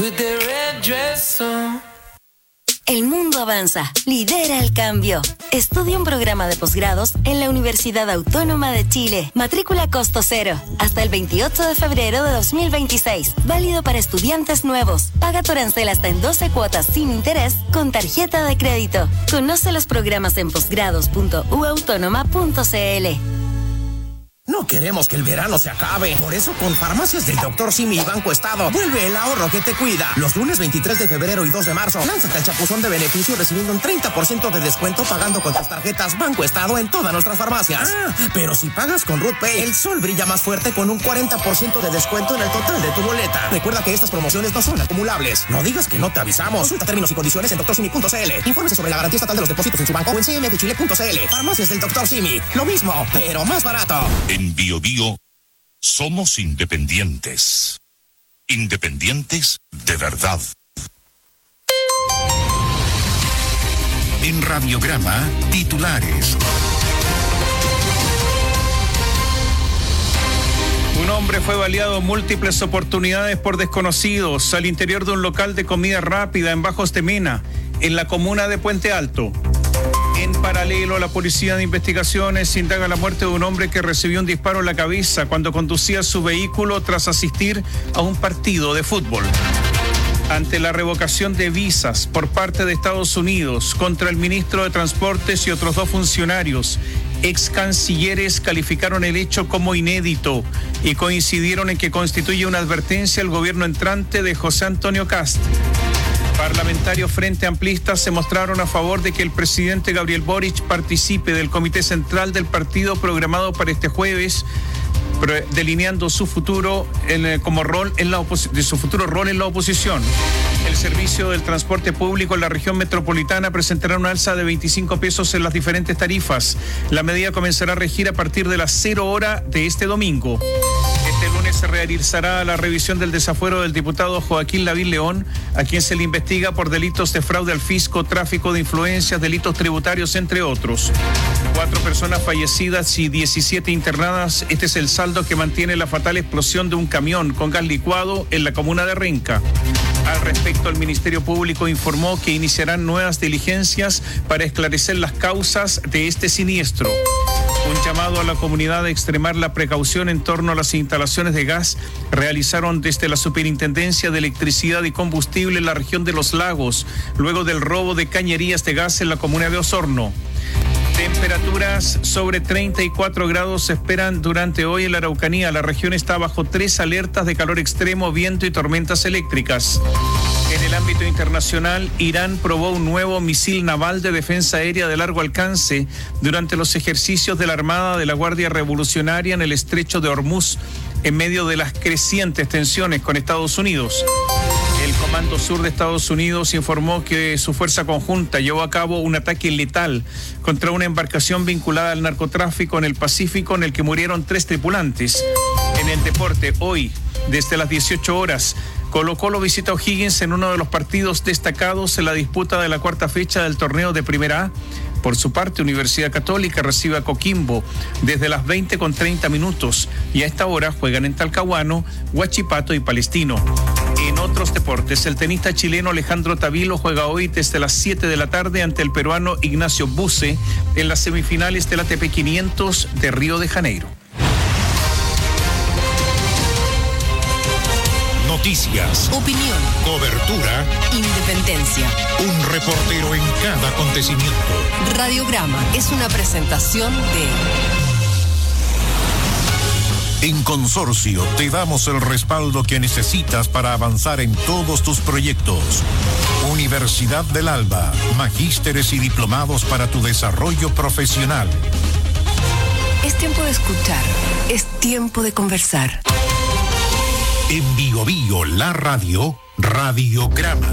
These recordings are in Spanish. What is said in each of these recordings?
with the red dress on. El mundo avanza, lidera el cambio. Estudia un programa de posgrados en la Universidad Autónoma de Chile. Matrícula costo cero. Hasta el 28 de febrero de 2026. Válido para estudiantes nuevos. Paga tu arancel hasta en 12 cuotas sin interés con tarjeta de crédito. Conoce los programas en posgrados.uautónoma.cl. No queremos que el verano se acabe. Por eso, con Farmacias del Dr. Simi y Banco Estado, vuelve el ahorro que te cuida. Los lunes 23 de febrero y 2 de marzo, lánzate al chapuzón de beneficio recibiendo un 30% de descuento pagando con tus tarjetas Banco Estado en todas nuestras farmacias. Pero si pagas con Root Pay, el sol brilla más fuerte con un 40% de descuento en el total de tu boleta. Recuerda que estas promociones no son acumulables. No digas que no te avisamos. Consulta términos y condiciones en DrSimi.cl. Infórmese sobre la garantía estatal de los depósitos en su banco o en cmfchile.cl. Farmacias del Dr. Simi. Lo mismo, pero más barato. En Bio Bio somos independientes. Independientes de verdad. En Radiograma, titulares. Un hombre fue baleado en múltiples oportunidades por desconocidos al interior de un local de comida rápida en Bajos de Mena, en la comuna de Puente Alto. En paralelo, la Policía de Investigaciones indaga la muerte de un hombre que recibió un disparo en la cabeza cuando conducía su vehículo tras asistir a un partido de fútbol. Ante la revocación de visas por parte de Estados Unidos contra el ministro de Transportes y otros 2 funcionarios, ex cancilleres calificaron el hecho como inédito y coincidieron en que constituye una advertencia al gobierno entrante de José Antonio Kast. Parlamentarios Frente Amplistas se mostraron a favor de que el presidente Gabriel Boric participe del Comité Central del partido programado para este jueves, delineando su futuro como rol en la su futuro rol en la oposición. El servicio del transporte público en la región metropolitana presentará una alza de 25 pesos en las diferentes tarifas. La medida comenzará a regir a partir de las 0 horas de este domingo. Este lunes se realizará la revisión del desafuero del diputado Joaquín Lavín León, a quien se le investiga por delitos de fraude al fisco, tráfico de influencias, delitos tributarios, entre otros. 4 personas fallecidas y 17 internadas. Este es el saldo que mantiene la fatal explosión de un camión con gas licuado en la comuna de Renca. Al respecto, el Ministerio Público informó que iniciarán nuevas diligencias para esclarecer las causas de este siniestro. Un llamado a la comunidad a extremar la precaución en torno a las instalaciones de gas realizaron desde la Superintendencia de Electricidad y Combustible en la región de Los Lagos, luego del robo de cañerías de gas en la comuna de Osorno. Temperaturas sobre 34 grados se esperan durante hoy en la Araucanía. La región está bajo 3 alertas de calor extremo, viento y tormentas eléctricas. En el ámbito internacional, Irán probó un nuevo misil naval de defensa aérea de largo alcance durante los ejercicios de la Armada de la Guardia Revolucionaria en el Estrecho de Hormuz, en medio de las crecientes tensiones con Estados Unidos. El Comando Sur de Estados Unidos informó que su fuerza conjunta llevó a cabo un ataque letal contra una embarcación vinculada al narcotráfico en el Pacífico, en el que murieron 3 tripulantes. En el deporte, hoy, desde las 18 horas, Colo-Colo visita a O'Higgins en uno de los partidos destacados en la disputa de la 4ª fecha del torneo de Primera A. Por su parte, Universidad Católica recibe a Coquimbo desde las 20:30 y a esta hora juegan en Talcahuano, Huachipato y Palestino. En otros deportes, el tenista chileno Alejandro Tavilo juega hoy desde las 7 de la tarde ante el peruano Ignacio Buse en las semifinales del ATP 500 de Río de Janeiro. Noticias, opinión, cobertura, independencia. Un reportero en cada acontecimiento. Radiograma es una presentación de... En Consorcio te damos el respaldo que necesitas para avanzar en todos tus proyectos. Universidad del Alba, magísteres y diplomados para tu desarrollo profesional. Es tiempo de escuchar, es tiempo de conversar. En Bio Bio, la radio, Radiograma.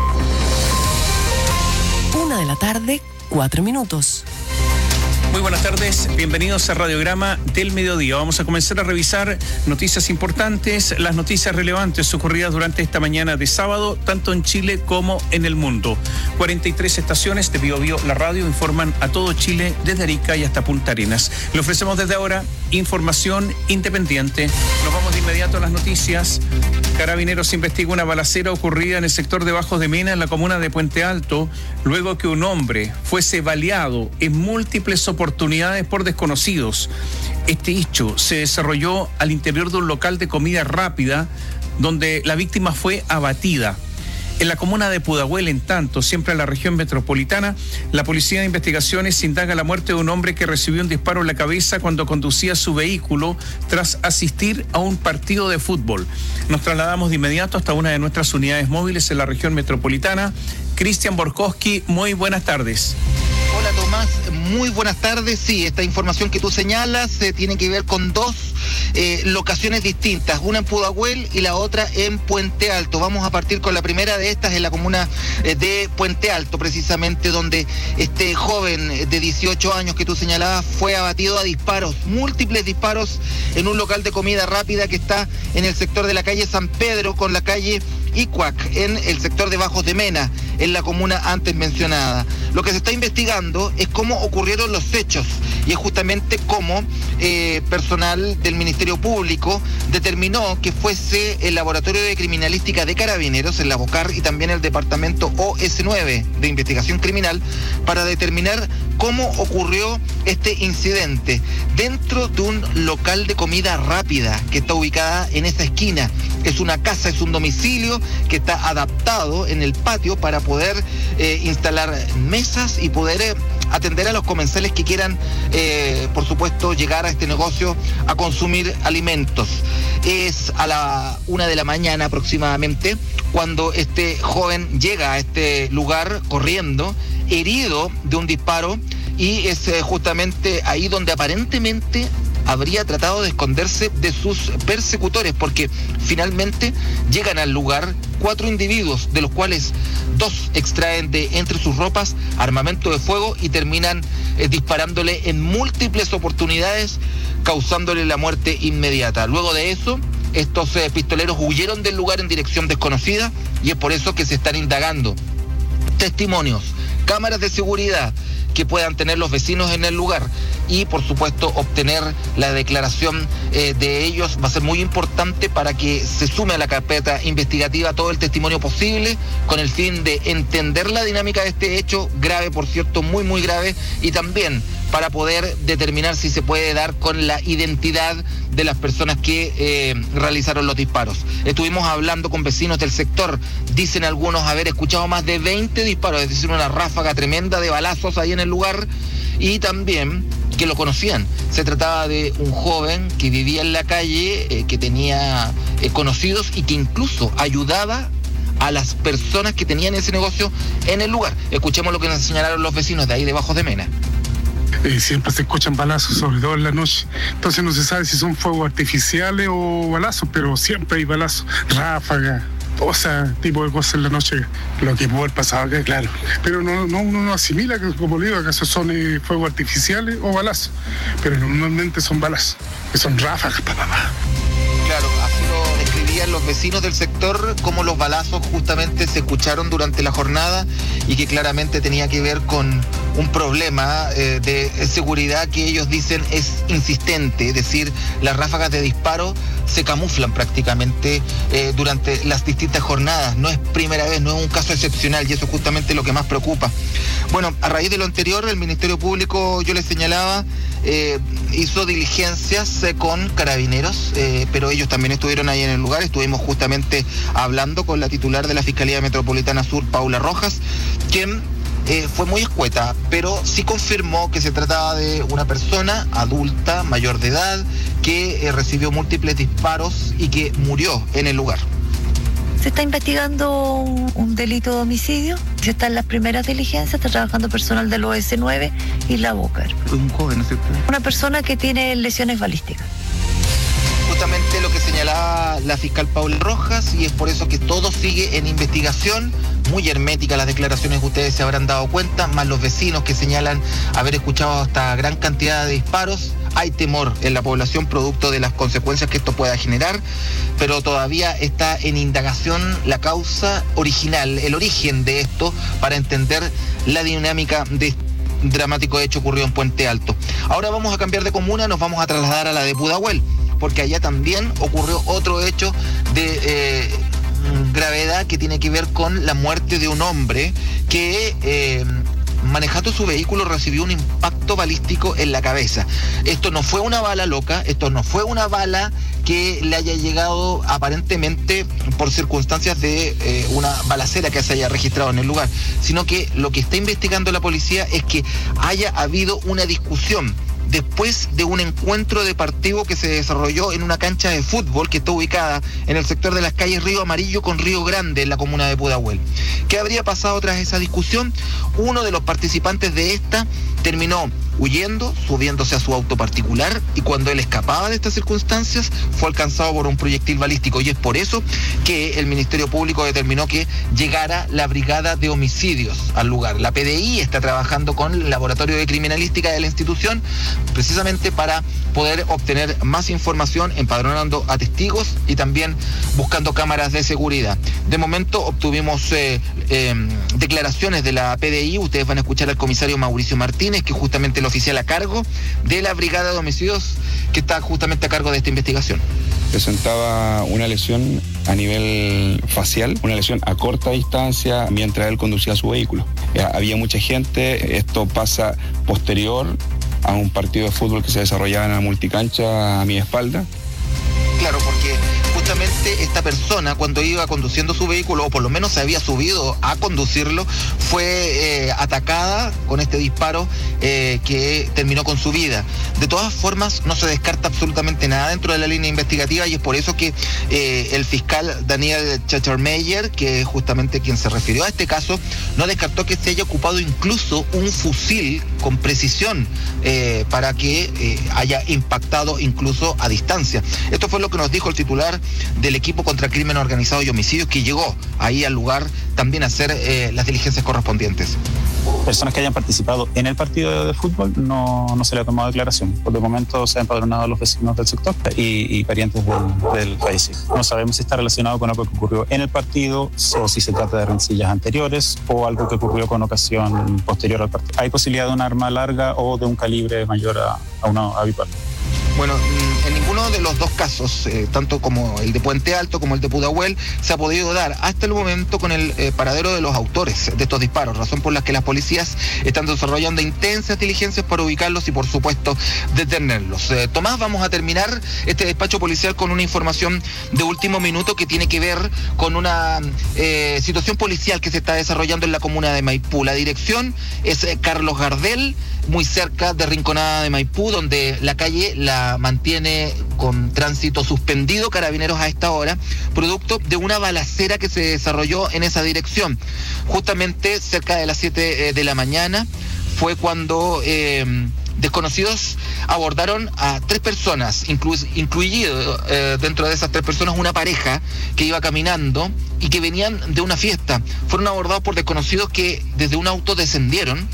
1:04 p.m. Muy buenas tardes, bienvenidos a Radiograma del Mediodía. Vamos a comenzar a revisar noticias importantes, las noticias relevantes ocurridas durante esta mañana de sábado, tanto en Chile como en el mundo. 43 estaciones de Bio Bio, la radio, informan a todo Chile desde Arica y hasta Punta Arenas. Le ofrecemos desde ahora información independiente. Nos vamos de inmediato a las noticias Carabineros investiga una balacera ocurrida en el sector de Bajos de Mena, en la comuna de Puente Alto, luego que un hombre fuese baleado en múltiples oportunidades por desconocidos. Este hecho se desarrolló al interior de un local de comida rápida, donde la víctima fue abatida. En la comuna de Pudahuel, en tanto, siempre en la región metropolitana, la Policía de Investigaciones indaga la muerte de un hombre que recibió un disparo en la cabeza cuando conducía su vehículo tras asistir a un partido de fútbol. Nos trasladamos de inmediato hasta una de nuestras unidades móviles en la región metropolitana. Cristian Borkowski, muy buenas tardes. Hola Tomás, muy buenas tardes. Sí, esta información que tú señalas tiene que ver con dos locaciones distintas, una en Pudahuel y la otra en Puente Alto. Vamos a partir con la primera de estas, en la comuna de Puente Alto, precisamente donde este joven de 18 años que tú señalabas fue abatido a disparos, múltiples disparos, en un local de comida rápida que está en el sector de la calle San Pedro con la calle Icuac, en el sector de Bajos de Mena, en la comuna antes mencionada. Lo que se está investigando es cómo ocurrieron los hechos y es justamente cómo personal del Ministerio Público determinó que fuese el Laboratorio de Criminalística de Carabineros, el Labocar, y también el Departamento OS9 de Investigación Criminal para determinar cómo ocurrió este incidente dentro de un local de comida rápida que está ubicada en esa esquina. Es una casa, es un domicilio que está adaptado en el patio para poder instalar mesas y poder atender a los comensales que quieran, por supuesto, llegar a este negocio a consumir alimentos. Es a la 1 de la mañana aproximadamente cuando este joven llega a este lugar corriendo, herido de un disparo, y es justamente ahí donde aparentemente habría tratado de esconderse de sus persecutores, porque finalmente llegan al lugar 4 individuos, de los cuales 2 extraen de entre sus ropas armamento de fuego y terminan disparándole en múltiples oportunidades, causándole la muerte inmediata. Luego de eso, estos pistoleros huyeron del lugar en dirección desconocida y es por eso que se están indagando testimonios, cámaras de seguridad que puedan tener los vecinos en el lugar y por supuesto obtener la declaración de ellos. Va a ser muy importante para que se sume a la carpeta investigativa todo el testimonio posible con el fin de entender la dinámica de este hecho grave, por cierto, muy muy grave, y también para poder determinar si se puede dar con la identidad de las personas que realizaron los disparos. Estuvimos hablando con vecinos del sector, dicen algunos haber escuchado más de 20 disparos, es decir, una ráfaga tremenda de balazos ahí en el lugar, y también que lo conocían. Se trataba de un joven que vivía en la calle, que tenía conocidos y que incluso ayudaba a las personas que tenían ese negocio en el lugar. Escuchemos lo que nos señalaron los vecinos de ahí de Bajos de Mena. Siempre se escuchan balazos, sobre todo en la noche. Entonces no se sabe si son fuegos artificiales o balazos, pero siempre hay balazos, ráfagas, todo ese tipo de cosas en la noche. Lo que puede haber pasado acá, claro. Pero uno no asimila que, como le digo, acaso son fuegos artificiales o balazos. Pero normalmente son balazos, que son ráfagas, Claro, así lo describían los vecinos del sector, como los balazos justamente se escucharon durante la jornada y que claramente tenía que ver con un problema de seguridad que ellos dicen es insistente, es decir, las ráfagas de disparo se camuflan prácticamente durante las distintas jornadas. No es primera vez, no es un caso excepcional y eso es justamente lo que más preocupa. Bueno, a raíz de lo anterior, el Ministerio Público, yo les señalaba, hizo diligencias con Carabineros, pero ellos también estuvieron ahí en el lugar. Estuvimos justamente hablando con la titular de la Fiscalía Metropolitana Sur, Paula Rojas, quien fue muy escueta, pero sí confirmó que se trataba de una persona adulta, mayor de edad, que recibió múltiples disparos y que murió en el lugar. Se está investigando un delito de homicidio, se está en las primeras diligencias, está trabajando personal del OS9 y la Bocar. Un joven, ¿no es cierto? Una persona que tiene lesiones balísticas. Justamente lo que señalaba la fiscal Paula Rojas, y es por eso que todo sigue en investigación. Muy hermética las declaraciones que ustedes se habrán dado cuenta, más los vecinos que señalan haber escuchado hasta gran cantidad de disparos. Hay temor en la población producto de las consecuencias que esto pueda generar, pero todavía está en indagación la causa original, el origen de esto, para entender la dinámica de este dramático hecho ocurrido en Puente Alto. Ahora vamos a cambiar de comuna, nos vamos a trasladar a la de Pudahuel. porque allá también ocurrió otro hecho de gravedad que tiene que ver con la muerte de un hombre que manejando su vehículo recibió un impacto balístico en la cabeza. Esto no fue una bala loca, esto no fue una bala que le haya llegado aparentemente por circunstancias de una balacera que se haya registrado en el lugar, sino que lo que está investigando la policía es que haya habido una discusión después de un encuentro deportivo que se desarrolló en una cancha de fútbol que está ubicada en el sector de las calles Río Amarillo con Río Grande en la comuna de Pudahuel. ¿Qué habría pasado tras esa discusión? Uno de los participantes de esta terminó huyendo, subiéndose a su auto particular, y cuando él escapaba de estas circunstancias fue alcanzado por un proyectil balístico, y es por eso que el Ministerio Público determinó que llegara la Brigada de Homicidios al lugar. La PDI está trabajando con el Laboratorio de Criminalística de la institución precisamente para poder obtener más información, empadronando a testigos y también buscando cámaras de seguridad. De momento obtuvimos declaraciones de la PDI. Ustedes van a escuchar al comisario Mauricio Martínez, que justamente el oficial a cargo de la Brigada de Homicidios, que está justamente a cargo de esta investigación. Presentaba una lesión a nivel facial, una lesión a corta distancia mientras él conducía su vehículo. Había mucha gente, esto pasa posterior a un partido de fútbol que se desarrollaba en la multicancha a mi espalda. Claro, porque justamente esta persona, cuando iba conduciendo su vehículo, o por lo menos se había subido a conducirlo, fue atacada con este disparo que terminó con su vida. De todas formas, no se descarta absolutamente nada dentro de la línea investigativa, y es por eso que el fiscal Daniel Chacharmeyer, que es justamente quien se refirió a este caso, no descartó que se haya ocupado incluso un fusil con precisión para que haya impactado incluso a distancia. Esto fue lo que nos dijo el titular del equipo contra crimen organizado y homicidios, que llegó ahí al lugar también a hacer las diligencias correspondientes. Personas que hayan participado en el partido de fútbol no se le ha tomado declaración. Por el momento se han empadronado los vecinos del sector y parientes del fallecido. No sabemos si está relacionado con algo que ocurrió en el partido, o si se trata de rencillas anteriores o algo que ocurrió con ocasión posterior al partido. Hay posibilidad de un arma larga o de un calibre mayor a una habitual. Bueno, en ninguno de los dos casos, tanto como el de Puente Alto como el de Pudahuel, se ha podido dar hasta el momento con el paradero de los autores de estos disparos, razón por la que las policías están desarrollando intensas diligencias para ubicarlos y, por supuesto, detenerlos. Tomás, vamos a terminar este despacho policial con una información de último minuto que tiene que ver con una situación policial que se está desarrollando en la comuna de Maipú. La dirección es Carlos Gardel, muy cerca de Rinconada de Maipú, donde la calle la mantiene con tránsito suspendido Carabineros a esta hora, producto de una balacera que se desarrolló en esa dirección. Justamente cerca de las 7 de la mañana fue cuando desconocidos abordaron a 3 personas, incluido dentro de esas 3 personas una pareja que iba caminando y que venían de una fiesta. Fueron abordados por desconocidos que desde un auto descendieron,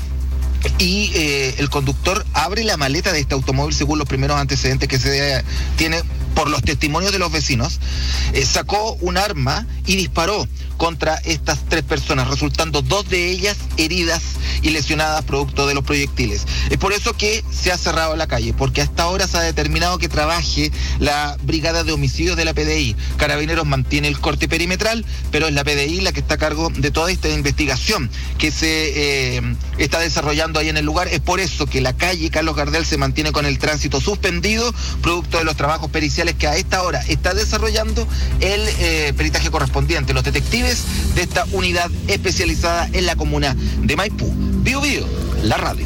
y el conductor abre la maleta de este automóvil, según los primeros antecedentes que se tiene por los testimonios de los vecinos. Sacó un arma y disparó contra estas 3 personas, resultando 2 de ellas heridas y lesionadas producto de los proyectiles. Es por eso que se ha cerrado la calle, porque hasta ahora se ha determinado que trabaje la Brigada de Homicidios de la PDI. Carabineros mantiene el corte perimetral, pero es la PDI la que está a cargo de toda esta investigación que se está desarrollando ahí en el lugar. Es por eso que la calle Carlos Gardel se mantiene con el tránsito suspendido, producto de los trabajos periciales que a esta hora está desarrollando el peritaje correspondiente, los detectives de esta unidad especializada en la comuna de Maipú. Bio Bio, la radio.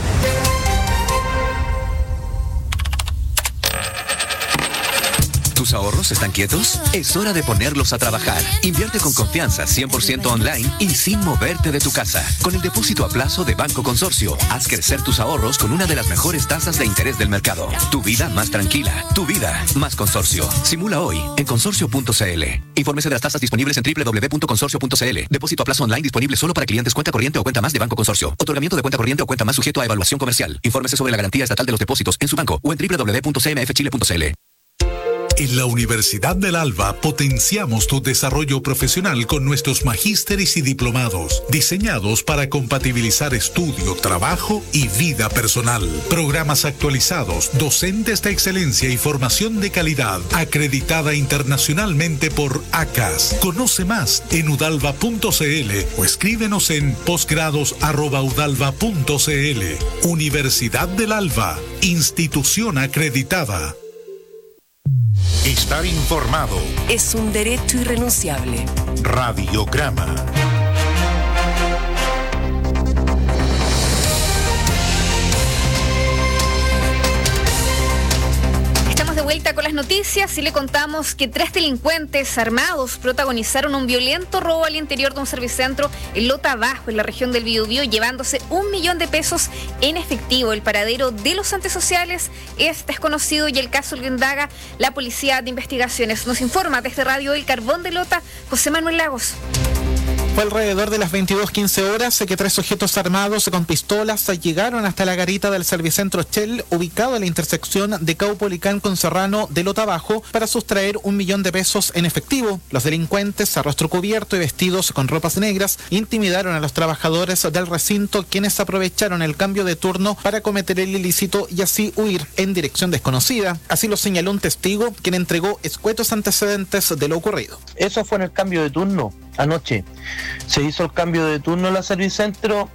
¿Tus ahorros están quietos? Es hora de ponerlos a trabajar. Invierte con confianza, 100% online y sin moverte de tu casa. Con el depósito a plazo de Banco Consorcio, haz crecer tus ahorros con una de las mejores tasas de interés del mercado. Tu vida más tranquila, tu vida más Consorcio. Simula hoy en consorcio.cl. Infórmese de las tasas disponibles en www.consorcio.cl. Depósito a plazo online disponible solo para clientes cuenta corriente o cuenta más de Banco Consorcio. Otorgamiento de cuenta corriente o cuenta más sujeto a evaluación comercial. Infórmese sobre la garantía estatal de los depósitos en su banco o en www.cmfchile.cl. En la Universidad del Alba potenciamos tu desarrollo profesional con nuestros magísteres y diplomados, diseñados para compatibilizar estudio, trabajo y vida personal. Programas actualizados, docentes de excelencia y formación de calidad, acreditada internacionalmente por ACAS. Conoce más en udalva.cl o escríbenos en posgrados@udalva.cl. Universidad del Alba, institución acreditada. Estar informado es un derecho irrenunciable. Radiograma. Estamos de vuelta con las noticias y le contamos que 3 delincuentes armados protagonizaron un violento robo al interior de un servicentro en Lota Bajo, en la región del Biobío, llevándose $1.000.000 en efectivo. El paradero de los antisociales es desconocido y el caso lo indaga la Policía de Investigaciones. Nos informa desde Radio El Carbón de Lota, José Manuel Lagos. Fue alrededor de las 22:15 horas que 3 sujetos armados con pistolas llegaron hasta la garita del Servicentro Shell, ubicado en la intersección de Caupolicán con Serrano de Lota Bajo, para sustraer $1.000.000 en efectivo. Los delincuentes, a rostro cubierto y vestidos con ropas negras, intimidaron a los trabajadores del recinto, quienes aprovecharon el cambio de turno para cometer el ilícito y así huir en dirección desconocida. Así lo señaló un testigo, quien entregó escuetos antecedentes de lo ocurrido. Eso fue en el cambio de turno. Anoche se hizo el cambio de turno en la Servicentro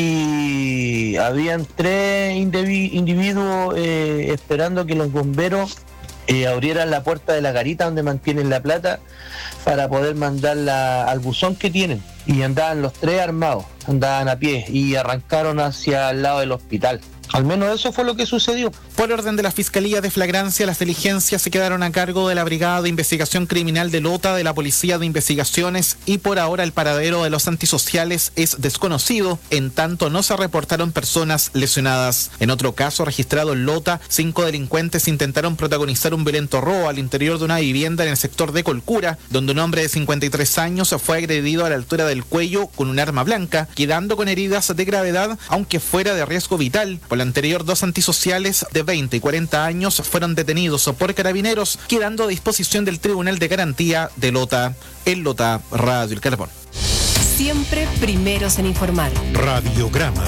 y habían 3 individuos esperando que los bomberos abrieran la puerta de la garita donde mantienen la plata para poder mandarla al buzón que tienen. Y andaban los 3 armados, andaban a pie y arrancaron hacia el lado del hospital. Al menos eso fue lo que sucedió. Por orden de la Fiscalía de Flagrancia, las diligencias se quedaron a cargo de la Brigada de Investigación Criminal de Lota, de la Policía de Investigaciones, y por ahora el paradero de los antisociales es desconocido, en tanto no se reportaron personas lesionadas. En otro caso registrado en Lota, 5 delincuentes intentaron protagonizar un violento robo al interior de una vivienda en el sector de Colcura, donde un hombre de 53 años fue agredido a la altura del cuello con un arma blanca, quedando con heridas de gravedad, aunque fuera de riesgo vital. Por lo anterior, 2 antisociales de 20 y 40 años fueron detenidos por carabineros, quedando a disposición del Tribunal de Garantía de Lota. En Lota, Radio El Carbón. Siempre primeros en informar. Radiograma.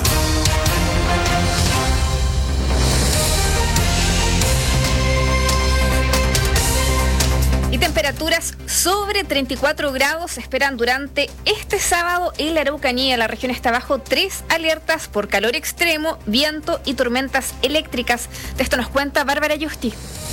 Y temperaturas sobre 34 grados se esperan durante este sábado en la Araucanía. La región está bajo 3 alertas por calor extremo, viento y tormentas eléctricas. De esto nos cuenta Bárbara Yusti.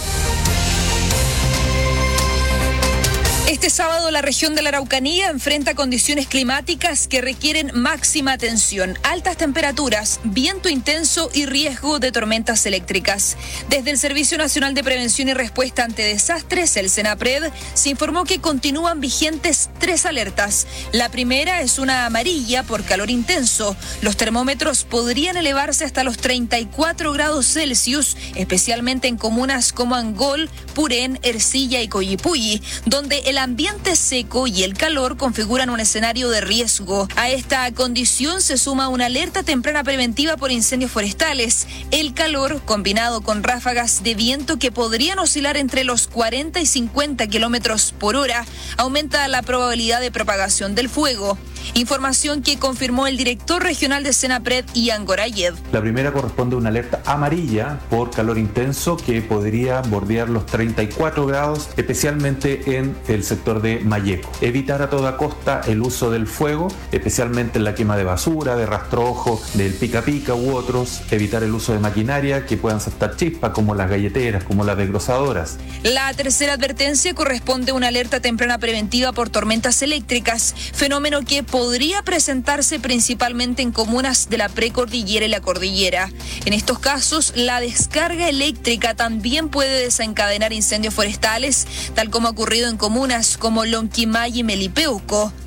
Este sábado la región de la Araucanía enfrenta condiciones climáticas que requieren máxima atención, altas temperaturas, viento intenso y riesgo de tormentas eléctricas. Desde el Servicio Nacional de Prevención y Respuesta ante Desastres, el SENAPRED, se informó que continúan vigentes 3 alertas. La primera es una amarilla por calor intenso. Los termómetros podrían elevarse hasta los 34 grados Celsius, especialmente en comunas como Angol, Purén, Ercilla y Coyipulli, donde el ambiente seco y el calor configuran un escenario de riesgo. A esta condición se suma una alerta temprana preventiva por incendios forestales. El calor, combinado con ráfagas de viento que podrían oscilar entre los 40 y 50 kilómetros por hora, aumenta la probabilidad de propagación del fuego. Información que confirmó el director regional de SENAPRED, Ian Gorayev. La primera corresponde a una alerta amarilla por calor intenso que podría bordear los 34 grados, especialmente en el sector de Mayeco. Evitar a toda costa el uso del fuego, especialmente en la quema de basura, de rastrojo, del pica pica u otros. Evitar el uso de maquinaria que puedan saltar chispas, como las galleteras, como las desgrosadoras. La tercera advertencia corresponde a una alerta temprana preventiva por tormentas eléctricas, fenómeno que podría presentarse principalmente en comunas de la precordillera y la cordillera. En estos casos, la descarga eléctrica también puede desencadenar incendios forestales, tal como ha ocurrido en comunas como Lonquimay y Melipeuco.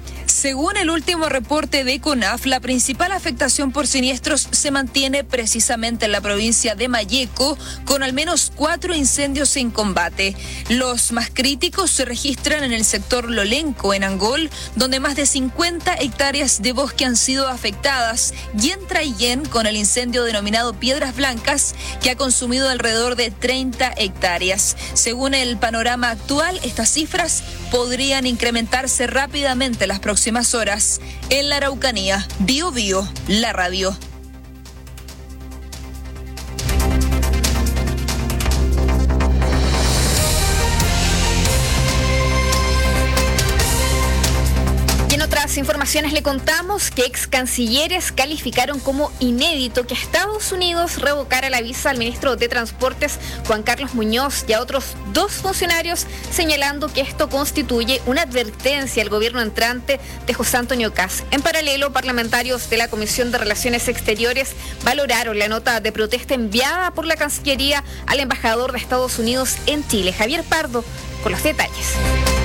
Según el último reporte de CONAF, la principal afectación por siniestros se mantiene precisamente en la provincia de Malleco, con al menos 4 incendios en combate. Los más críticos se registran en el sector Lolenco, en Angol, donde más de 50 hectáreas de bosque han sido afectadas, y en Traillén, con el incendio denominado Piedras Blancas, que ha consumido alrededor de 30 hectáreas. Según el panorama actual, estas cifras podrían incrementarse rápidamente las próximas horas. En la Araucanía, Bio Bio, la radio. Otras informaciones le contamos que ex cancilleres calificaron como inédito que Estados Unidos revocara la visa al ministro de Transportes Juan Carlos Muñoz y a otros 2 funcionarios, señalando que esto constituye una advertencia al gobierno entrante de José Antonio Kast. En paralelo, parlamentarios de la Comisión de Relaciones Exteriores valoraron la nota de protesta enviada por la Cancillería al embajador de Estados Unidos en Chile, Javier Pardo, con los detalles.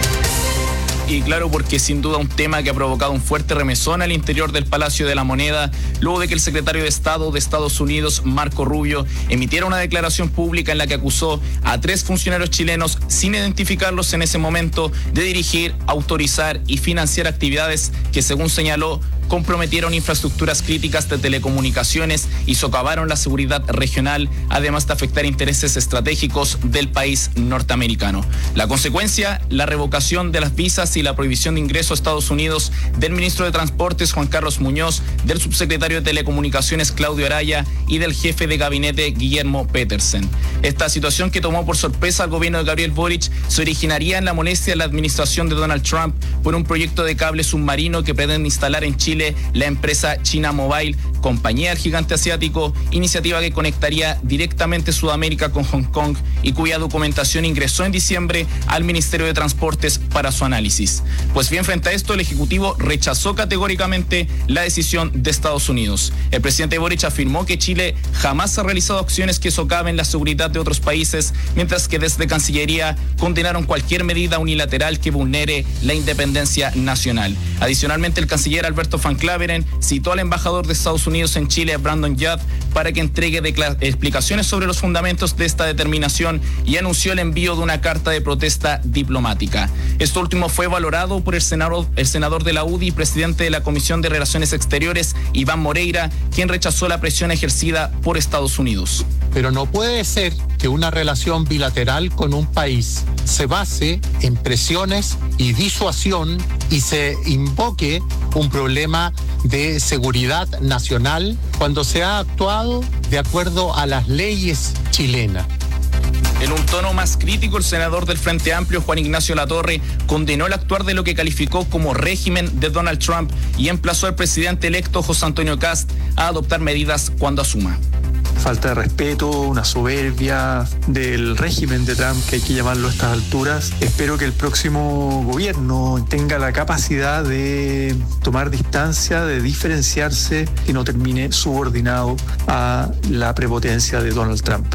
Y claro, porque sin duda un tema que ha provocado un fuerte remesón al interior del Palacio de la Moneda, luego de que el secretario de Estado de Estados Unidos, Marco Rubio, emitiera una declaración pública en la que acusó a 3 funcionarios chilenos, sin identificarlos en ese momento, de dirigir, autorizar y financiar actividades que, según señaló, comprometieron infraestructuras críticas de telecomunicaciones y socavaron la seguridad regional, además de afectar intereses estratégicos del país norteamericano. La consecuencia, la revocación de las visas y la prohibición de ingreso a Estados Unidos del ministro de Transportes Juan Carlos Muñoz, del subsecretario de Telecomunicaciones Claudio Araya y del jefe de gabinete Guillermo Petersen. Esta situación, que tomó por sorpresa al gobierno de Gabriel Boric, se originaría en la molestia de la administración de Donald Trump por un proyecto de cable submarino que pretende instalar en Chile la empresa China Mobile, compañía del gigante asiático, iniciativa que conectaría directamente Sudamérica con Hong Kong y cuya documentación ingresó en diciembre al Ministerio de Transportes para su análisis. Pues bien, frente a esto, el Ejecutivo rechazó categóricamente la decisión de Estados Unidos. El presidente Boric afirmó que Chile jamás ha realizado acciones que socaven la seguridad de otros países, mientras que desde Cancillería condenaron cualquier medida unilateral que vulnere la independencia nacional. Adicionalmente, el canciller Alberto Van Claveren citó al embajador de Estados Unidos en Chile, Brandon Judd, para que entregue explicaciones sobre los fundamentos de esta determinación y anunció el envío de una carta de protesta diplomática. Esto último fue valorado por el senador de la UDI y presidente de la Comisión de Relaciones Exteriores, Iván Moreira, quien rechazó la presión ejercida por Estados Unidos. Pero no puede ser que una relación bilateral con un país se base en presiones y disuasión y se invoque un problema de seguridad nacional cuando se ha actuado de acuerdo a las leyes chilenas. En un tono más crítico, el senador del Frente Amplio, Juan Ignacio Latorre, condenó el actuar de lo que calificó como régimen de Donald Trump y emplazó al presidente electo José Antonio Kast a adoptar medidas cuando asuma. Falta de respeto, una soberbia del régimen de Trump, que hay que llamarlo a estas alturas. Espero que el próximo gobierno tenga la capacidad de tomar distancia, de diferenciarse y no termine subordinado a la prepotencia de Donald Trump.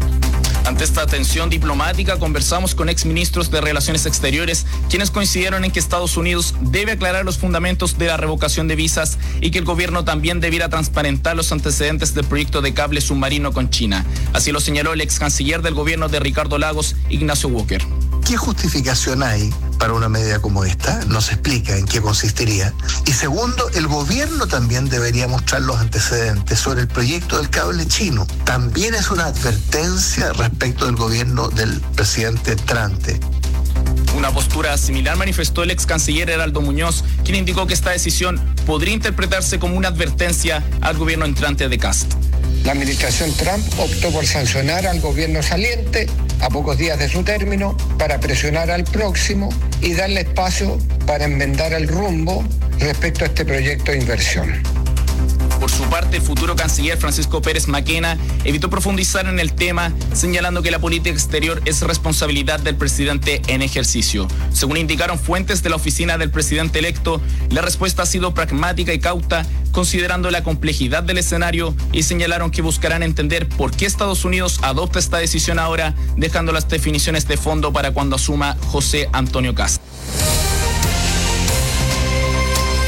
Ante esta tensión diplomática, conversamos con exministros de Relaciones Exteriores, quienes coincidieron en que Estados Unidos debe aclarar los fundamentos de la revocación de visas y que el gobierno también debiera transparentar los antecedentes del proyecto de cable submarino con China. Así lo señaló el ex canciller del gobierno de Ricardo Lagos, Ignacio Walker. ¿Qué justificación hay para una medida como esta? No se explica en qué consistiría. Y segundo, el gobierno también debería mostrar los antecedentes sobre el proyecto del cable chino. También es una advertencia respecto del gobierno del presidente entrante. Una postura similar manifestó el ex canciller Heraldo Muñoz, quien indicó que esta decisión podría interpretarse como una advertencia al gobierno entrante de Kast. La administración Trump optó por sancionar al gobierno saliente a pocos días de su término para presionar al próximo y darle espacio para enmendar el rumbo respecto a este proyecto de inversión. Por su parte, el futuro canciller Francisco Pérez Maquena evitó profundizar en el tema, señalando que la política exterior es responsabilidad del presidente en ejercicio. Según indicaron fuentes de la oficina del presidente electo, la respuesta ha sido pragmática y cauta, considerando la complejidad del escenario, y señalaron que buscarán entender por qué Estados Unidos adopta esta decisión ahora, dejando las definiciones de fondo para cuando asuma José Antonio Kast.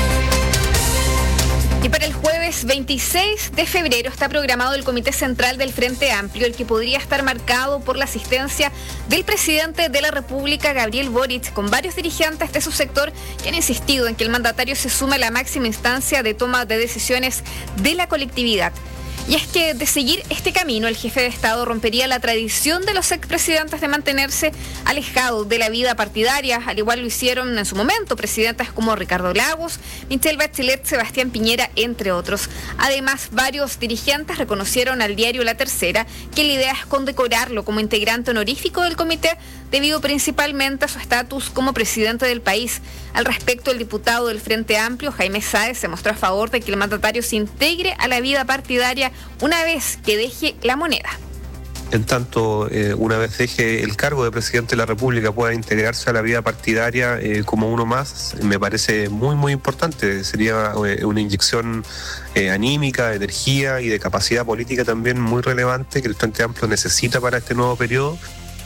lunes 26 de febrero está programado el Comité Central del Frente Amplio, el que podría estar marcado por la asistencia del presidente de la República, Gabriel Boric, con varios dirigentes de su sector que han insistido en que el mandatario se sume a la máxima instancia de toma de decisiones de la colectividad. Y es que de seguir este camino, el jefe de Estado rompería la tradición de los expresidentes de mantenerse alejados de la vida partidaria, al igual lo hicieron en su momento presidentes como Ricardo Lagos, Michelle Bachelet, Sebastián Piñera, entre otros. Además, varios dirigentes reconocieron al diario La Tercera que la idea es condecorarlo como integrante honorífico del comité, debido principalmente a su estatus como presidente del país. Al respecto, el diputado del Frente Amplio, Jaime Sáez, se mostró a favor de que el mandatario se integre a la vida partidaria una vez que deje la moneda. En tanto, una vez deje el cargo de presidente de la República, pueda integrarse a la vida partidaria como uno más, me parece muy, muy importante. Sería una inyección anímica, de energía y de capacidad política también muy relevante que el Frente Amplio necesita para este nuevo periodo.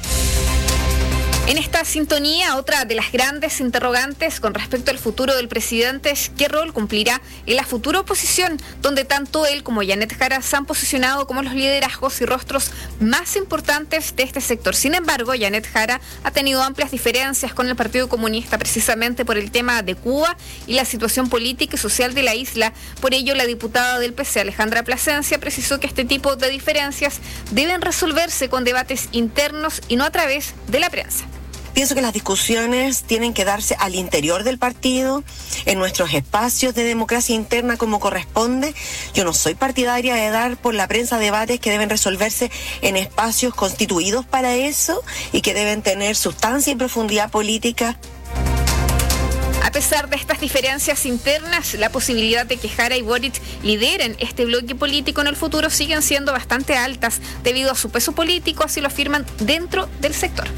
En esta sintonía, otra de las grandes interrogantes con respecto al futuro del presidente es qué rol cumplirá en la futura oposición, donde tanto él como Janet Jara se han posicionado como los liderazgos y rostros más importantes de este sector. Sin embargo, Janet Jara ha tenido amplias diferencias con el Partido Comunista precisamente por el tema de Cuba y la situación política y social de la isla. Por ello, la diputada del PC, Alejandra Plasencia, precisó que este tipo de diferencias deben resolverse con debates internos y no a través de la prensa. Pienso que las discusiones tienen que darse al interior del partido, en nuestros espacios de democracia interna como corresponde. Yo no soy partidaria de dar por la prensa debates que deben resolverse en espacios constituidos para eso y que deben tener sustancia y profundidad política. A pesar de estas diferencias internas, la posibilidad de que Jara y Boric lideren este bloque político en el futuro siguen siendo bastante altas debido a su peso político, así lo afirman dentro del sector.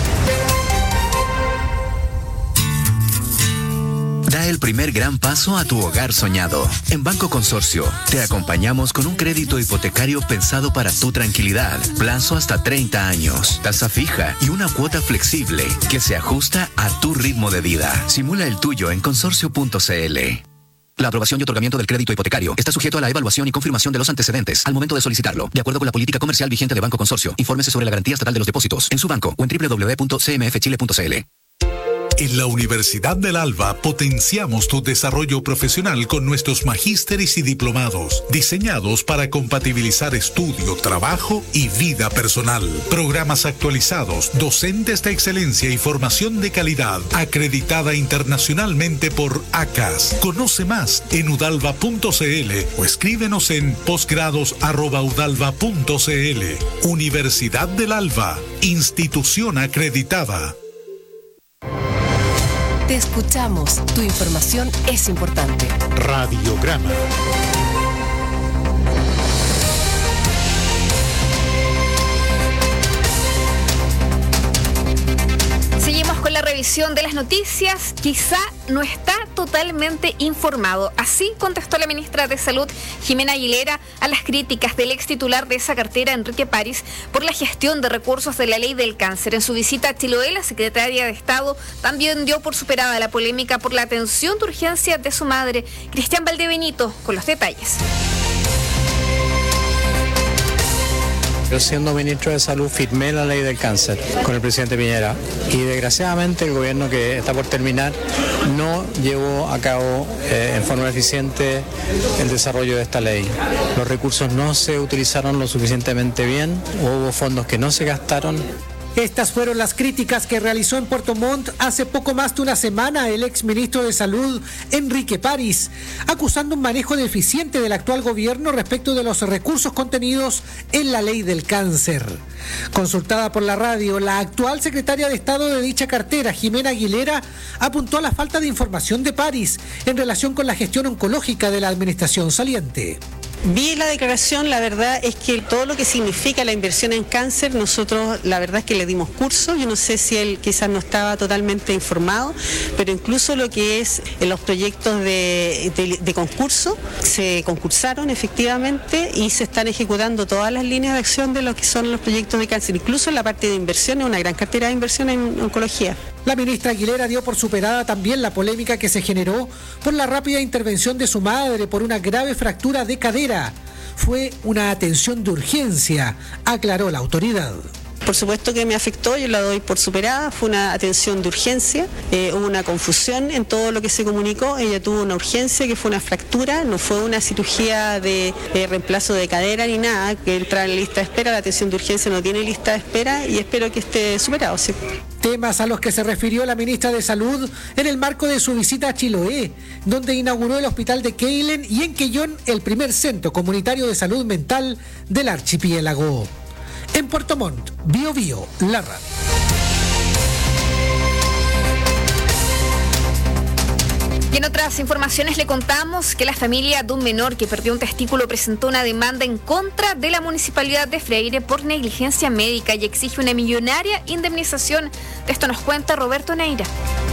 Da el primer gran paso a tu hogar soñado. En Banco Consorcio, te acompañamos con un crédito hipotecario pensado para tu tranquilidad. Plazo hasta 30 años, tasa fija y una cuota flexible que se ajusta a tu ritmo de vida. Simula el tuyo en consorcio.cl. La aprobación y otorgamiento del crédito hipotecario está sujeto a la evaluación y confirmación de los antecedentes al momento de solicitarlo, de acuerdo con la política comercial vigente de Banco Consorcio. Infórmese sobre la garantía estatal de los depósitos en su banco o en www.cmfchile.cl. En la Universidad del Alba potenciamos tu desarrollo profesional con nuestros magísteres y diplomados, diseñados para compatibilizar estudio, trabajo y vida personal. Programas actualizados, docentes de excelencia y formación de calidad, acreditada internacionalmente por ACAS. Conoce más en udalva.cl o escríbenos en posgrados@udalva.cl. Universidad del Alba, institución acreditada. Te escuchamos. Tu información es importante. Radiograma. Seguimos con la revisión de las noticias. Quizá no está totalmente informado. Así contestó la ministra de Salud, Jimena Aguilera, a las críticas del ex titular de esa cartera, Enrique París, por la gestión de recursos de la ley del cáncer. En su visita a Chiloé, la secretaria de Estado también dio por superada la polémica por la atención de urgencia de su madre. Cristian Valdebenito con los detalles. Yo, siendo ministro de Salud, firmé la ley del cáncer con el presidente Piñera y desgraciadamente el gobierno que está por terminar no llevó a cabo en forma eficiente el desarrollo de esta ley. Los recursos no se utilizaron lo suficientemente bien, hubo fondos que no se gastaron. Estas fueron las críticas que realizó en Puerto Montt hace poco más de una semana el exministro de Salud, Enrique París, acusando un manejo deficiente del actual gobierno respecto de los recursos contenidos en la ley del cáncer. Consultada por la radio, la actual secretaria de Estado de dicha cartera, Jimena Aguilera, apuntó a la falta de información de París en relación con la gestión oncológica de la administración saliente. Vi la declaración, la verdad es que todo lo que significa la inversión en cáncer, nosotros la verdad es que le dimos curso. Yo no sé si él quizás no estaba totalmente informado, pero incluso lo que es en los proyectos de concurso, se concursaron efectivamente y se están ejecutando todas las líneas de acción de lo que son los proyectos de cáncer, incluso en la parte de inversión, es una gran cartera de inversión en oncología. La ministra Aguilera dio por superada también la polémica que se generó por la rápida intervención de su madre por una grave fractura de cadera. Fue una atención de urgencia, aclaró la autoridad. Por supuesto que me afectó, yo la doy por superada, fue una atención de urgencia, hubo una confusión en todo lo que se comunicó, ella tuvo una urgencia que fue una fractura, no fue una cirugía de reemplazo de cadera ni nada, que entra en la lista de espera, la atención de urgencia no tiene lista de espera y espero que esté superado. Sí. Temas a los que se refirió la ministra de Salud en el marco de su visita a Chiloé, donde inauguró el hospital de Keilen y en Quellón el primer centro comunitario de salud mental del archipiélago. En Puerto Montt, Bio Bio, la radio. Y en otras informaciones le contamos que la familia de un menor que perdió un testículo presentó una demanda en contra de la municipalidad de Freire por negligencia médica y exige una millonaria indemnización. De esto nos cuenta Roberto Neira.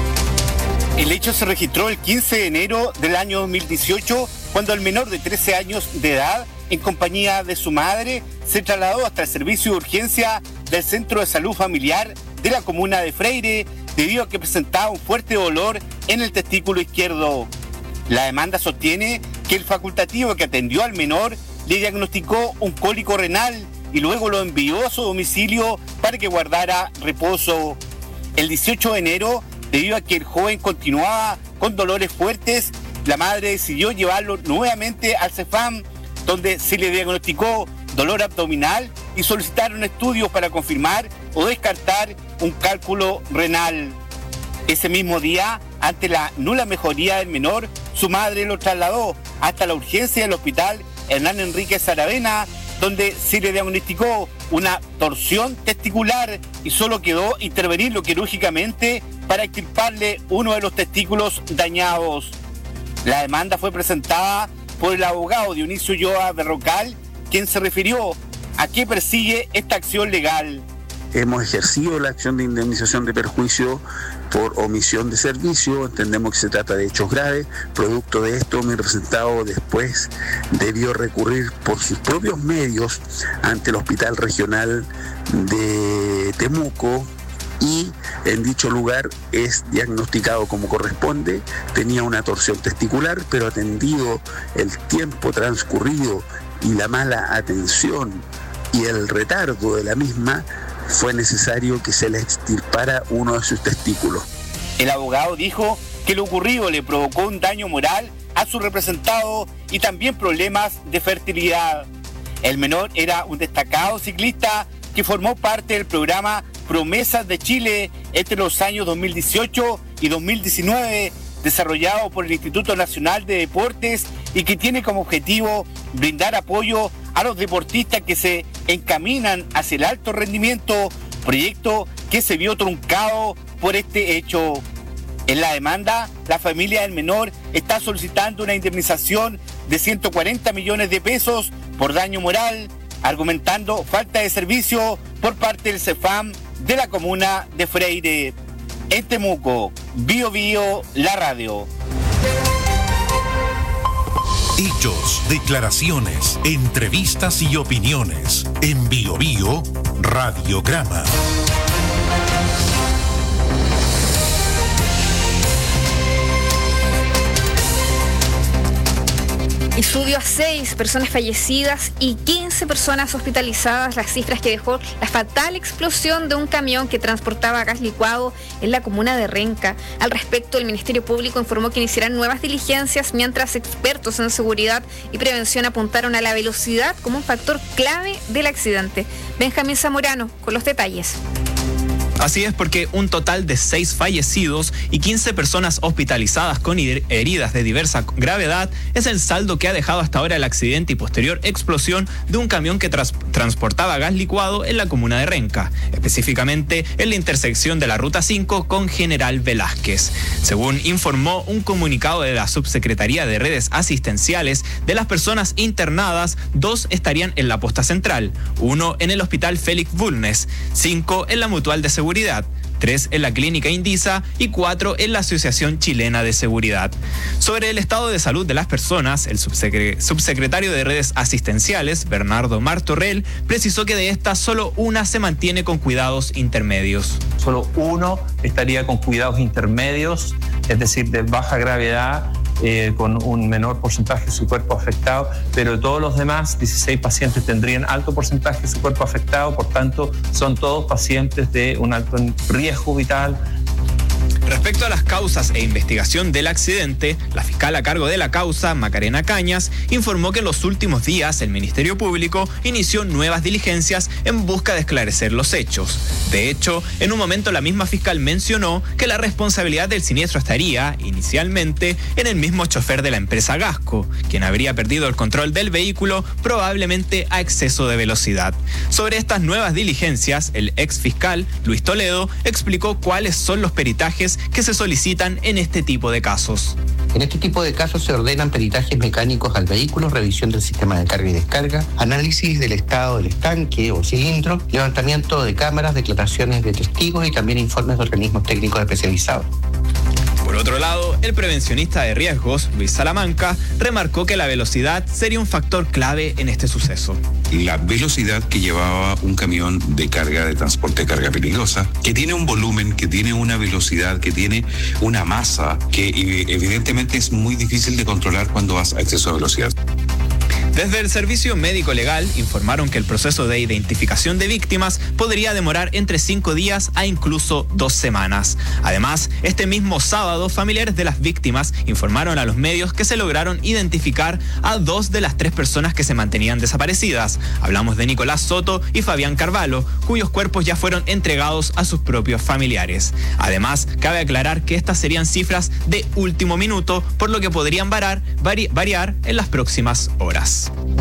El hecho se registró el 15 de enero del año 2018, cuando el menor de 13 años de edad, en compañía de su madre, se trasladó hasta el servicio de urgencia del Centro de Salud Familiar de la comuna de Freire, debido a que presentaba un fuerte dolor en el testículo izquierdo. La demanda sostiene que el facultativo que atendió al menor le diagnosticó un cólico renal y luego lo envió a su domicilio para que guardara reposo. El 18 de enero, debido a que el joven continuaba con dolores fuertes, la madre decidió llevarlo nuevamente al CEFAM, donde se le diagnosticó dolor abdominal y solicitaron estudios para confirmar o descartar un cálculo renal. Ese mismo día, ante la nula mejoría del menor, su madre lo trasladó hasta la urgencia del hospital Hernán Enríquez Aravena, donde se le diagnosticó una torsión testicular y solo quedó intervenirlo quirúrgicamente para extirparle uno de los testículos dañados. La demanda fue presentada por el abogado Dionisio Ulloa Berrocal, quien se refirió a qué persigue esta acción legal. Hemos ejercido la acción de indemnización de perjuicio por omisión de servicio, entendemos que se trata de hechos graves. Producto de esto, mi representado después debió recurrir por sus propios medios ante el Hospital Regional de Temuco, y en dicho lugar es diagnosticado como corresponde. Tenía una torsión testicular, pero atendido el tiempo transcurrido y la mala atención y el retardo de la misma, fue necesario que se le extirpara uno de sus testículos. El abogado dijo que lo ocurrido le provocó un daño moral a su representado y también problemas de fertilidad. El menor era un destacado ciclista que formó parte del programa Promesas de Chile entre los años 2018 y 2019, desarrollado por el Instituto Nacional de Deportes y que tiene como objetivo brindar apoyo a los deportistas que se encaminan hacia el alto rendimiento, proyecto que se vio truncado por este hecho. En la demanda, la familia del menor está solicitando una indemnización de 140 millones de pesos por daño moral, argumentando falta de servicio por parte del CEFAM de la comuna de Freire. En Temuco, Bio Bio, la radio. Hechos, declaraciones, entrevistas y opiniones. En Bio Bio, Radiograma. Y subió a 6 personas fallecidas y 15 personas hospitalizadas, las cifras que dejó la fatal explosión de un camión que transportaba gas licuado en la comuna de Renca. Al respecto, el Ministerio Público informó que iniciarán nuevas diligencias, mientras expertos en seguridad y prevención apuntaron a la velocidad como un factor clave del accidente. Benjamín Zamorano con los detalles. Así es, porque un total de 6 fallecidos y 15 personas hospitalizadas con heridas de diversa gravedad es el saldo que ha dejado hasta ahora el accidente y posterior explosión de un camión que transportaba gas licuado en la comuna de Renca, específicamente en la intersección de la Ruta 5 con General Velázquez. Según informó un comunicado de la Subsecretaría de Redes Asistenciales, de las personas internadas, 2 estarían en la posta central, 1 en el Hospital Félix Bulnes, 5 en la Mutual de Seguridad, 3 en la Clínica Indisa y 4 en la Asociación Chilena de Seguridad. Sobre el estado de salud de las personas, el subsecretario de Redes Asistenciales, Bernardo Martorell, precisó que de estas solo una se mantiene con cuidados intermedios. Solo uno estaría con cuidados intermedios, es decir, de baja gravedad, con un menor porcentaje de su cuerpo afectado, pero de todos los demás, 16 pacientes tendrían alto porcentaje de su cuerpo afectado, por tanto, son todos pacientes de un alto riesgo vital. Respecto a las causas e investigación del accidente, la fiscal a cargo de la causa, Macarena Cañas, informó que en los últimos días el Ministerio Público inició nuevas diligencias en busca de esclarecer los hechos. De hecho, en un momento la misma fiscal mencionó que la responsabilidad del siniestro estaría, inicialmente, en el mismo chofer de la empresa Gasco, quien habría perdido el control del vehículo probablemente a exceso de velocidad. Sobre estas nuevas diligencias, el ex fiscal, Luis Toledo, explicó cuáles son los peritajes que se solicitan en este tipo de casos. En este tipo de casos se ordenan peritajes mecánicos al vehículo, revisión del sistema de carga y descarga, análisis del estado del estanque o cilindro, levantamiento de cámaras, declaraciones de testigos y también informes de organismos técnicos especializados. Por otro lado, el prevencionista de riesgos, Luis Salamanca, remarcó que la velocidad sería un factor clave en este suceso. La velocidad que llevaba un camión de carga, de transporte de carga peligrosa, que tiene un volumen, que tiene una velocidad, que tiene una masa, que evidentemente es muy difícil de controlar cuando vas a exceso de velocidad. Desde el Servicio Médico Legal informaron que el proceso de identificación de víctimas podría demorar entre 5 días a incluso 2 semanas. Además, este mismo sábado, familiares de las víctimas informaron a los medios que se lograron identificar a 2 de las 3 personas que se mantenían desaparecidas. Hablamos de Nicolás Soto y Fabián Carvalho, cuyos cuerpos ya fueron entregados a sus propios familiares. Además, cabe aclarar que estas serían cifras de último minuto, por lo que podrían variar en las próximas horas.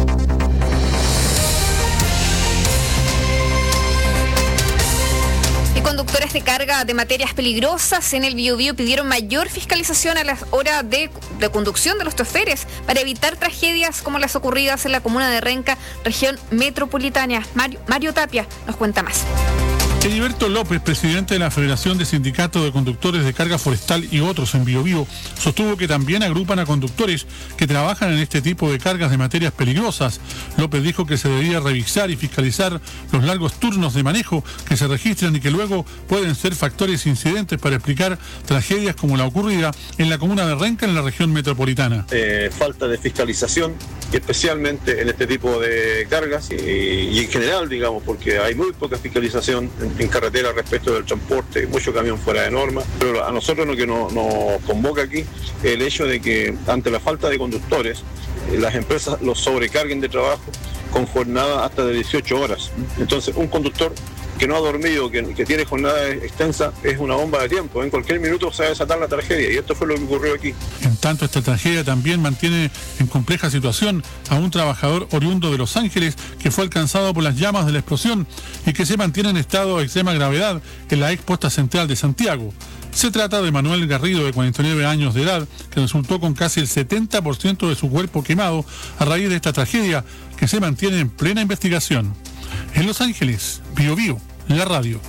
Y conductores de carga de materias peligrosas en el Biobío pidieron mayor fiscalización a las horas de conducción de los choferes para evitar tragedias como las ocurridas en la comuna de Renca, región metropolitana. Mario Tapia nos cuenta más. Heriberto López, presidente de la Federación de Sindicatos de Conductores de Carga Forestal y otros en Biobío, sostuvo que también agrupan a conductores que trabajan en este tipo de cargas de materias peligrosas. López dijo que se debería revisar y fiscalizar los largos turnos de manejo que se registran y que luego pueden ser factores incidentes para explicar tragedias como la ocurrida en la comuna de Renca, en la región metropolitana. Falta de fiscalización, y especialmente en este tipo de cargas y en general, digamos, porque hay muy poca fiscalización en carretera respecto del transporte, mucho camión fuera de norma, pero a nosotros lo que nos convoca aquí es el hecho de que ante la falta de conductores, las empresas los sobrecarguen de trabajo con jornada hasta de 18 horas. Entonces, un conductor que no ha dormido, que tiene jornada extensa, es una bomba de tiempo. En cualquier minuto se va a desatar la tragedia, y esto fue lo que ocurrió aquí. En tanto, esta tragedia también mantiene en compleja situación a un trabajador oriundo de Los Ángeles que fue alcanzado por las llamas de la explosión y que se mantiene en estado de extrema gravedad en la ex posta central de Santiago. Se trata de Manuel Garrido, de 49 años de edad, que resultó con casi el 70% de su cuerpo quemado a raíz de esta tragedia, que se mantiene en plena investigación. En Los Ángeles, Biobío, la radio.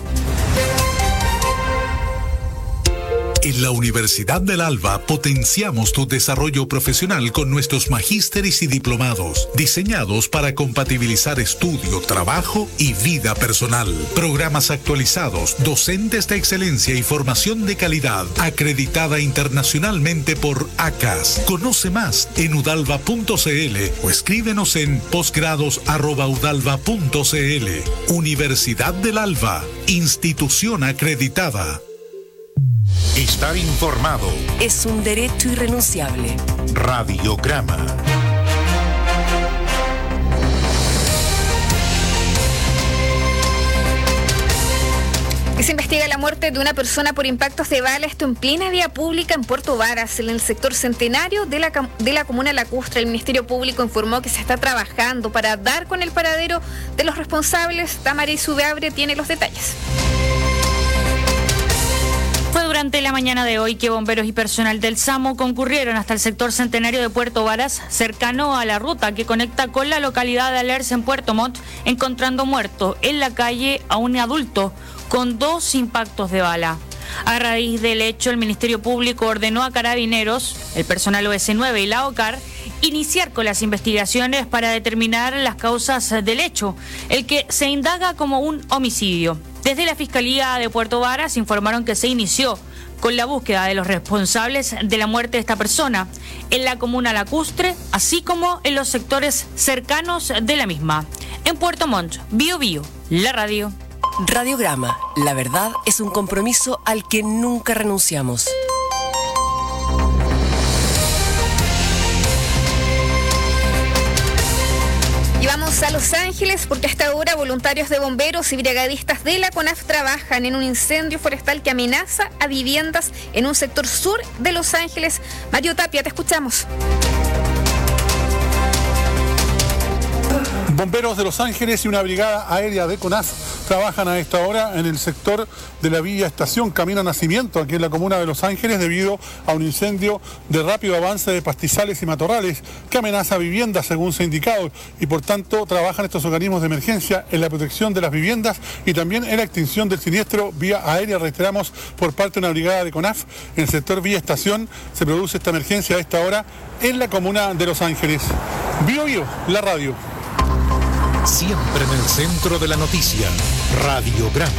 En la Universidad del Alba potenciamos tu desarrollo profesional con nuestros magísteres y diplomados, diseñados para compatibilizar estudio, trabajo y vida personal. Programas actualizados, docentes de excelencia y formación de calidad, acreditada internacionalmente por ACAS. Conoce más en udalva.cl o escríbenos en posgrados@udalva.cl. Universidad del Alba, institución acreditada. Estar informado es un derecho irrenunciable. Radiograma. Y se investiga la muerte de una persona por impactos de bala, esto en plena vía pública en Puerto Varas, en el sector Centenario de la comuna Lacustre. El Ministerio Público informó que se está trabajando para dar con el paradero de los responsables. Tamara Subeabre tiene los detalles. Fue durante la mañana de hoy que bomberos y personal del SAMU concurrieron hasta el sector Centenario de Puerto Varas, cercano a la ruta que conecta con la localidad de Alerce en Puerto Montt, encontrando muerto en la calle a un adulto con 2 impactos de bala. A raíz del hecho, el Ministerio Público ordenó a Carabineros, el personal OS9 y la OCAR iniciar con las investigaciones para determinar las causas del hecho, el que se indaga como un homicidio. Desde la Fiscalía de Puerto Varas informaron que se inició con la búsqueda de los responsables de la muerte de esta persona en la comuna Lacustre, así como en los sectores cercanos de la misma. En Puerto Montt, Bío Bío, la radio. Radiograma, la verdad es un compromiso al que nunca renunciamos. Y vamos a Los Ángeles porque hasta ahora voluntarios de bomberos y brigadistas de la CONAF trabajan en un incendio forestal que amenaza a viviendas en un sector sur de Los Ángeles. Mario Tapia, te escuchamos. Bomberos de Los Ángeles y una brigada aérea de CONAF trabajan a esta hora en el sector de la Villa Estación Camino Nacimiento, aquí en la comuna de Los Ángeles, debido a un incendio de rápido avance de pastizales y matorrales que amenaza viviendas, según se ha indicado, y por tanto trabajan estos organismos de emergencia en la protección de las viviendas y también en la extinción del siniestro vía aérea, reiteramos, por parte de una brigada de CONAF. En el sector Villa Estación se produce esta emergencia a esta hora en la comuna de Los Ángeles. Bío Bío, la radio. Siempre en el centro de la noticia, Radiograma.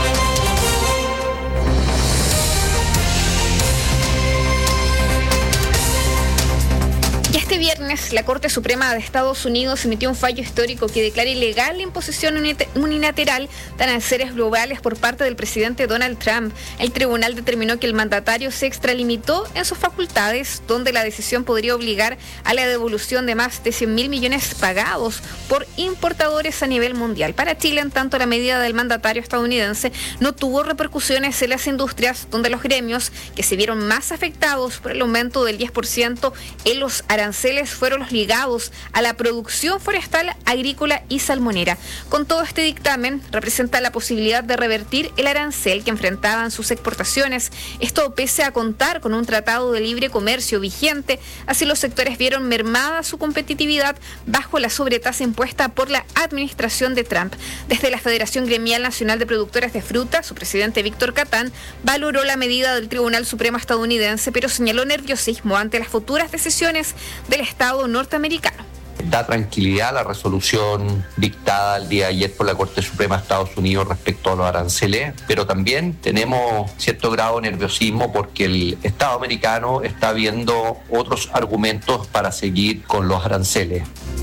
Y este viernes, la Corte Suprema de Estados Unidos emitió un fallo histórico que declara ilegal la imposición unilateral de aranceles globales por parte del presidente Donald Trump. El tribunal determinó que el mandatario se extralimitó en sus facultades, donde la decisión podría obligar a la devolución de más de 100.000 millones pagados por importadores a nivel mundial. Para Chile, en tanto, la medida del mandatario estadounidense no tuvo repercusiones en las industrias, donde los gremios que se vieron más afectados por el aumento del 10% en los aranceles fueron los ligados a la producción forestal, agrícola y salmonera. Con todo, este dictamen representa la posibilidad de revertir el arancel que enfrentaban sus exportaciones. Esto pese a contar con un tratado de libre comercio vigente. Así, los sectores vieron mermada su competitividad bajo la sobretasa impuesta por la administración de Trump. Desde la Federación Gremial Nacional de Productores de Fruta, su presidente Víctor Catán valoró la medida del Tribunal Supremo estadounidense, pero señaló nerviosismo ante las futuras decisiones del Estado norteamericano. Da tranquilidad la resolución dictada el día de ayer por la Corte Suprema de Estados Unidos respecto a los aranceles, pero también tenemos cierto grado de nerviosismo porque el Estado americano está viendo otros argumentos para seguir con los aranceles.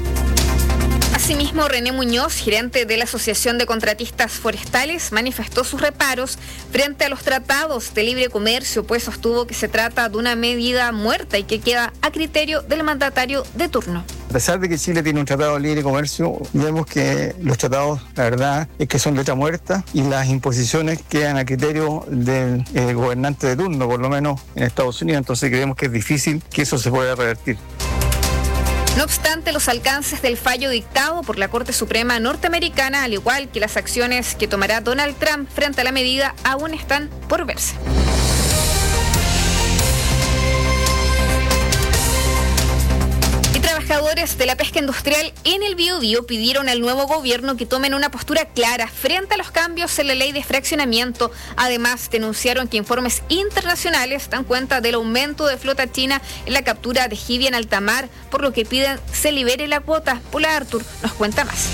Asimismo, René Muñoz, gerente de la Asociación de Contratistas Forestales, manifestó sus reparos frente a los tratados de libre comercio, pues sostuvo que se trata de una medida muerta y que queda a criterio del mandatario de turno. A pesar de que Chile tiene un tratado de libre comercio, vemos que los tratados, la verdad, es que son letra muerta y las imposiciones quedan a criterio del gobernante de turno, por lo menos en Estados Unidos. Entonces creemos que es difícil que eso se pueda revertir. No obstante, los alcances del fallo dictado por la Corte Suprema norteamericana, al igual que las acciones que tomará Donald Trump frente a la medida, aún están por verse. Trabajadores de la pesca industrial en el Biobío pidieron al nuevo gobierno que tomen una postura clara frente a los cambios en la ley de fraccionamiento. Además, denunciaron que informes internacionales dan cuenta del aumento de flota china en la captura de jibia en alta mar, por lo que piden se libere la cuota. Paula Artur nos cuenta más.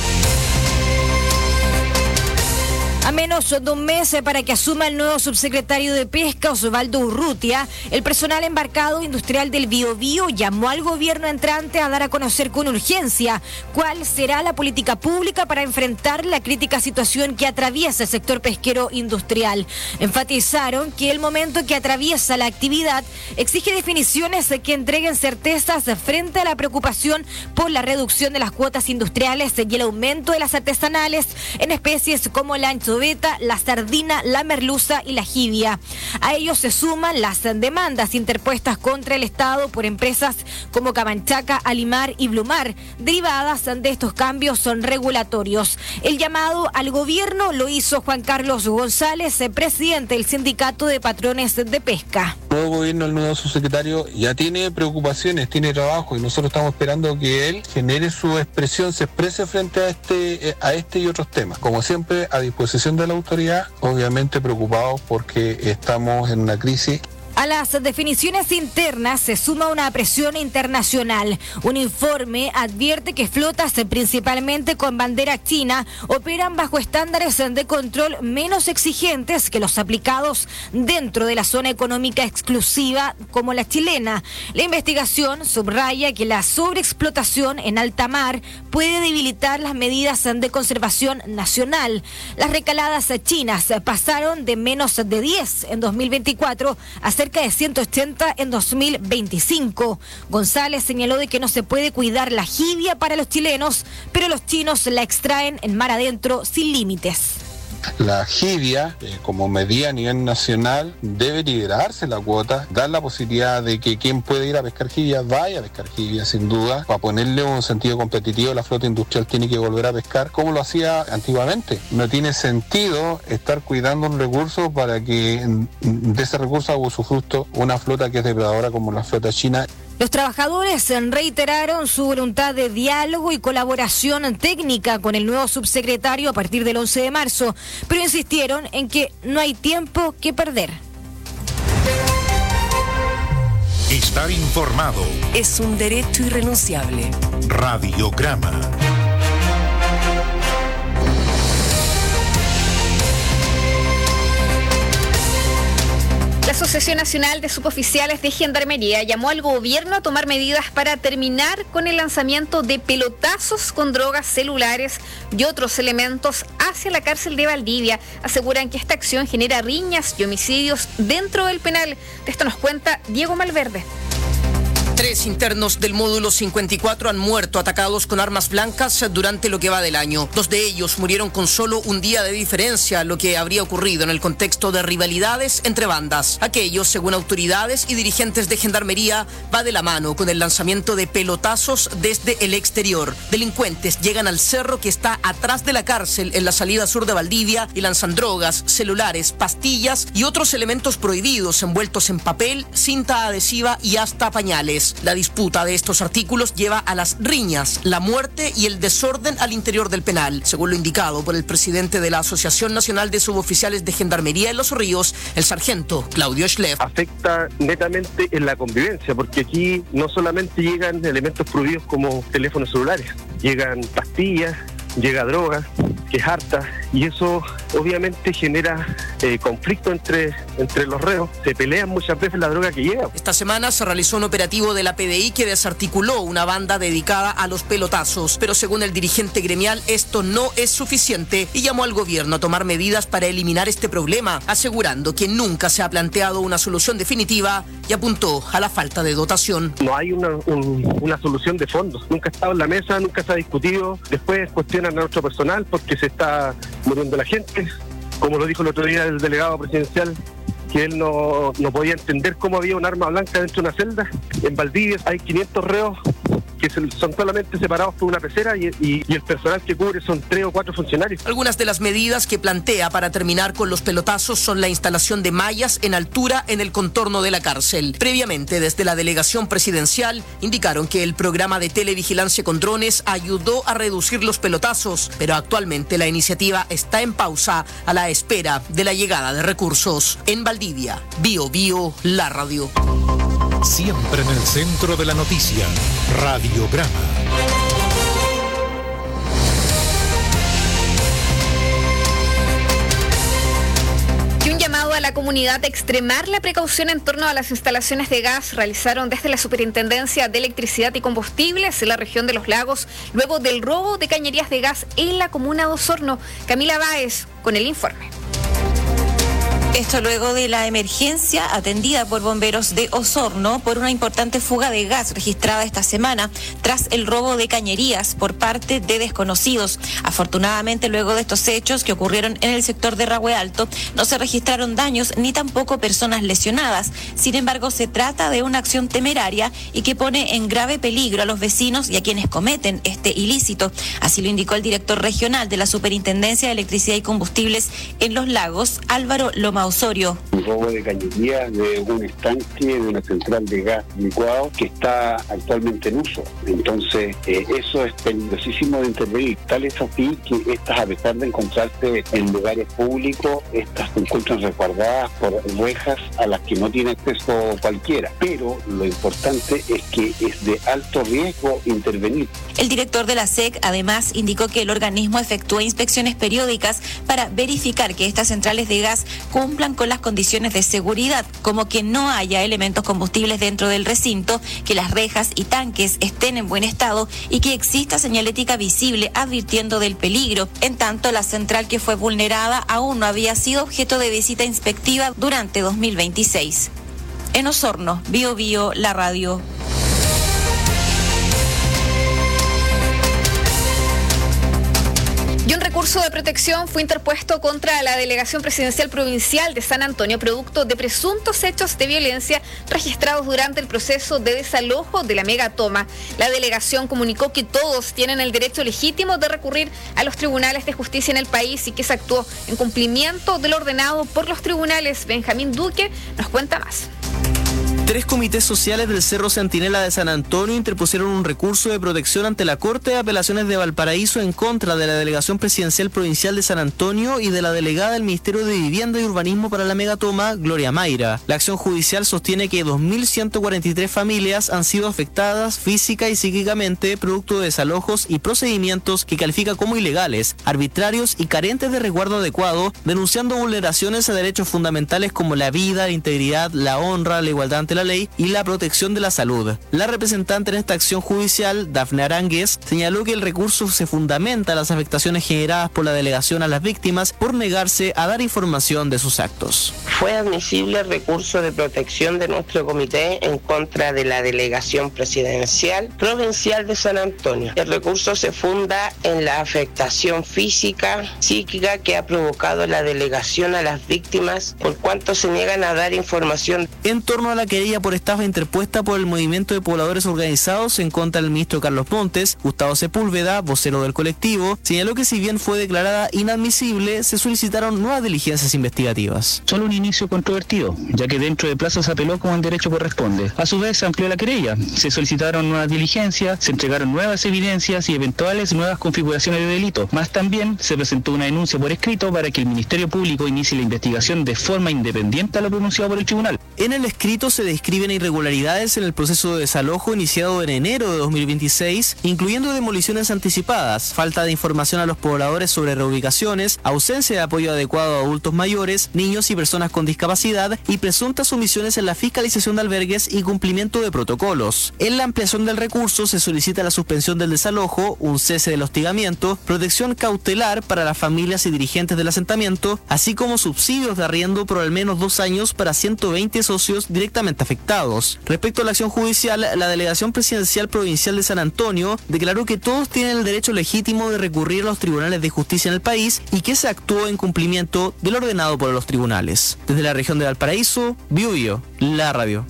A menos de un mes para que asuma el nuevo subsecretario de Pesca, Osvaldo Urrutia, el personal embarcado industrial del Biobío llamó al gobierno entrante a dar a conocer con urgencia cuál será la política pública para enfrentar la crítica situación que atraviesa el sector pesquero industrial. Enfatizaron que el momento que atraviesa la actividad exige definiciones que entreguen certezas frente a la preocupación por la reducción de las cuotas industriales y el aumento de las artesanales en especies como la anchoveta, la sardina, la merluza y la jibia. A ellos se suman las demandas interpuestas contra el Estado por empresas como Camanchaca, Alimar y Blumar, derivadas de estos cambios regulatorios. El llamado al gobierno lo hizo Juan Carlos González, presidente del Sindicato de Patrones de Pesca. El nuevo gobierno, el nuevo subsecretario ya tiene preocupaciones, tiene trabajo y nosotros estamos esperando que él genere su expresión, se exprese frente a este y otros temas. Como siempre, a disposición decisión de la autoridad, obviamente preocupados porque estamos en una crisis. A las definiciones internas se suma una presión internacional. Un informe advierte que flotas, principalmente con bandera china, operan bajo estándares de control menos exigentes que los aplicados dentro de la zona económica exclusiva como la chilena. La investigación subraya que la sobreexplotación en alta mar puede debilitar las medidas de conservación nacional. Las recaladas chinas pasaron de menos de 10 en 2024 a cerca de 180 en 2025. González señaló de que no se puede cuidar la jibia para los chilenos, pero los chinos la extraen en mar adentro sin límites. La jibia, como medida a nivel nacional, debe liberarse la cuota, dar la posibilidad de que quien puede ir a pescar jibia vaya a pescar jibia, sin duda. Para ponerle un sentido competitivo, la flota industrial tiene que volver a pescar como lo hacía antiguamente. No tiene sentido estar cuidando un recurso para que de ese recurso haga usufructo una flota que es depredadora como la flota china. Los trabajadores reiteraron su voluntad de diálogo y colaboración técnica con el nuevo subsecretario a partir del 11 de marzo, pero insistieron en que no hay tiempo que perder. Estar informado es un derecho irrenunciable. Radiograma. La Asociación Nacional de Suboficiales de Gendarmería llamó al gobierno a tomar medidas para terminar con el lanzamiento de pelotazos con drogas, celulares y otros elementos hacia la cárcel de Valdivia. Aseguran que esta acción genera riñas y homicidios dentro del penal. De esto nos cuenta Diego Malverde. 3 internos del módulo 54 han muerto atacados con armas blancas durante lo que va del año. 2 de ellos murieron con solo un día de diferencia, lo que habría ocurrido en el contexto de rivalidades entre bandas. Aquello, según autoridades y dirigentes de Gendarmería, va de la mano con el lanzamiento de pelotazos desde el exterior. Delincuentes llegan al cerro que está atrás de la cárcel en la salida sur de Valdivia y lanzan drogas, celulares, pastillas y otros elementos prohibidos envueltos en papel, cinta adhesiva y hasta pañales. La disputa de estos artículos lleva a las riñas, la muerte y el desorden al interior del penal, según lo indicado por el presidente de la Asociación Nacional de Suboficiales de Gendarmería en Los Ríos, el sargento Claudio Schleff. Afecta netamente en la convivencia, porque aquí no solamente llegan elementos prohibidos como teléfonos celulares, llegan pastillas, llega droga, que es harta, y eso obviamente genera conflicto entre los reos. Se pelean muchas veces la droga que llega. Esta semana se realizó un operativo de la PDI que desarticuló una banda dedicada a los pelotazos, pero según el dirigente gremial esto no es suficiente y llamó al gobierno a tomar medidas para eliminar este problema, asegurando que nunca se ha planteado una solución definitiva y apuntó a la falta de dotación. No hay una solución de fondo, nunca ha estado en la mesa, nunca se ha discutido. Después cuestionan a nuestro personal porque se está muriendo la gente, como lo dijo el otro día el delegado presidencial, que él no podía entender cómo había un arma blanca dentro de una celda. En Valdivia hay 500 reos que son solamente separados por una pecera y el personal que cubre son 3 o 4 funcionarios. Algunas de las medidas que plantea para terminar con los pelotazos son la instalación de mallas en altura en el contorno de la cárcel. Previamente, desde la delegación presidencial, indicaron que el programa de televigilancia con drones ayudó a reducir los pelotazos, pero actualmente la iniciativa está en pausa a la espera de la llegada de recursos. En Valdivia, Bio, la radio. Siempre en el centro de la noticia, Radiograma. Y un llamado a la comunidad a extremar la precaución en torno a las instalaciones de gas realizaron desde la Superintendencia de Electricidad y Combustibles en la región de Los Lagos, luego del robo de cañerías de gas en la comuna de Osorno. Camila Báez con el informe. Esto luego de la emergencia atendida por bomberos de Osorno por una importante fuga de gas registrada esta semana tras el robo de cañerías por parte de desconocidos. Afortunadamente, luego de estos hechos que ocurrieron en el sector de Rahue Alto, no se registraron daños ni tampoco personas lesionadas. Sin embargo, se trata de una acción temeraria y que pone en grave peligro a los vecinos y a quienes cometen este ilícito. Así lo indicó el director regional de la Superintendencia de Electricidad y Combustibles en Los Lagos, Álvaro Lomau Osorio. Un robo de cañerías de un estanque, de una central de gas licuado que está actualmente en uso. Entonces, eso es peligrosísimo de intervenir. Tal es así que estas, a pesar de encontrarse en lugares públicos, estas se encuentran resguardadas por rejas a las que no tiene acceso cualquiera. Pero lo importante es que es de alto riesgo intervenir. El director de la SEC además indicó que el organismo efectúa inspecciones periódicas para verificar que estas centrales de gas cumplan con las condiciones de seguridad, como que no haya elementos combustibles dentro del recinto, que las rejas y tanques estén en buen estado y que exista señalética visible advirtiendo del peligro. En tanto, la central que fue vulnerada aún no había sido objeto de visita inspectiva durante 2026. En Osorno, Bio Bio, la radio. Y un recurso de protección fue interpuesto contra la Delegación Presidencial Provincial de San Antonio, producto de presuntos hechos de violencia registrados durante el proceso de desalojo de la megatoma. La delegación comunicó que todos tienen el derecho legítimo de recurrir a los tribunales de justicia en el país y que se actuó en cumplimiento de lo ordenado por los tribunales. Benjamín Duque nos cuenta más. 3 comités sociales del Cerro Centinela de San Antonio interpusieron un recurso de protección ante la Corte de Apelaciones de Valparaíso en contra de la Delegación Presidencial Provincial de San Antonio y de la delegada del Ministerio de Vivienda y Urbanismo para la megatoma, Gloria Mayra. La acción judicial sostiene que 2.143 familias han sido afectadas física y psíquicamente producto de desalojos y procedimientos que califica como ilegales, arbitrarios y carentes de resguardo adecuado, denunciando vulneraciones a derechos fundamentales como la vida, la integridad, la honra, la igualdad ante la ley y la protección de la salud. La representante en esta acción judicial, Dafne Aránguez, señaló que el recurso se fundamenta en las afectaciones generadas por la delegación a las víctimas por negarse a dar información de sus actos. Fue admisible el recurso de protección de nuestro comité en contra de la Delegación Presidencial Provincial de San Antonio. El recurso se funda en la afectación física, psíquica que ha provocado la delegación a las víctimas por cuanto se niegan a dar información. En torno a la querella por estafa interpuesta por el Movimiento de Pobladores Organizados en contra del ministro Carlos Montes, Gustavo Sepúlveda, vocero del colectivo, señaló que si bien fue declarada inadmisible, se solicitaron nuevas diligencias investigativas. Solo un inicio controvertido, ya que dentro de plazo se apeló como el derecho corresponde. A su vez se amplió la querella, se solicitaron nuevas diligencias, se entregaron nuevas evidencias y eventuales nuevas configuraciones de delito. Más también se presentó una denuncia por escrito para que el Ministerio Público inicie la investigación de forma independiente a lo pronunciado por el tribunal. En el escrito se describen irregularidades en el proceso de desalojo iniciado en enero de 2026, incluyendo demoliciones anticipadas, falta de información a los pobladores sobre reubicaciones, ausencia de apoyo adecuado a adultos mayores, niños y personas con discapacidad y presuntas omisiones en la fiscalización de albergues y cumplimiento de protocolos. En la ampliación del recurso se solicita la suspensión del desalojo, un cese del hostigamiento, protección cautelar para las familias y dirigentes del asentamiento, así como subsidios de arriendo por al menos 2 años para 120 socios directamente afectados. Respecto a la acción judicial, la Delegación Presidencial Provincial de San Antonio declaró que todos tienen el derecho legítimo de recurrir a los tribunales de justicia en el país y que se actuó en cumplimiento de lo ordenado por los tribunales. Desde la región de Valparaíso, Bio Bio, la radio.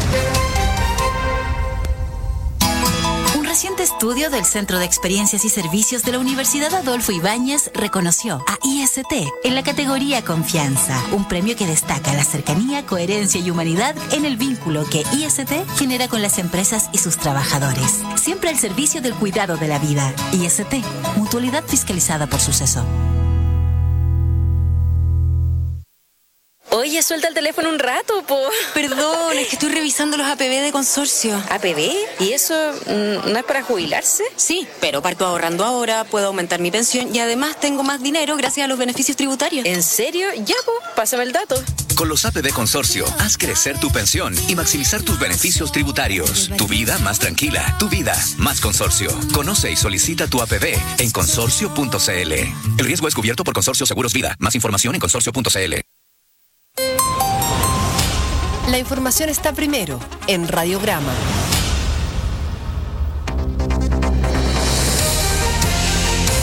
Un reciente estudio del Centro de Experiencias y Servicios de la Universidad Adolfo Ibáñez reconoció a IST en la categoría Confianza, un premio que destaca la cercanía, coherencia y humanidad en el vínculo que IST genera con las empresas y sus trabajadores. Siempre al servicio del cuidado de la vida. IST, mutualidad fiscalizada por Suceso. Oye, suelta el teléfono un rato, po. Perdón, es que estoy revisando los APB de consorcio. ¿APB? ¿Y eso no es para jubilarse? Sí, pero parto ahorrando ahora, puedo aumentar mi pensión y además tengo más dinero gracias a los beneficios tributarios. ¿En serio? Ya, po, pásame el dato. Con los APB Consorcio, haz crecer tu pensión y maximizar tus beneficios tributarios. Tu vida más tranquila, tu vida más consorcio. Conoce y solicita tu APB en consorcio.cl. El riesgo es cubierto por Consorcio Seguros Vida. Más información en consorcio.cl. La información está primero en Radiograma.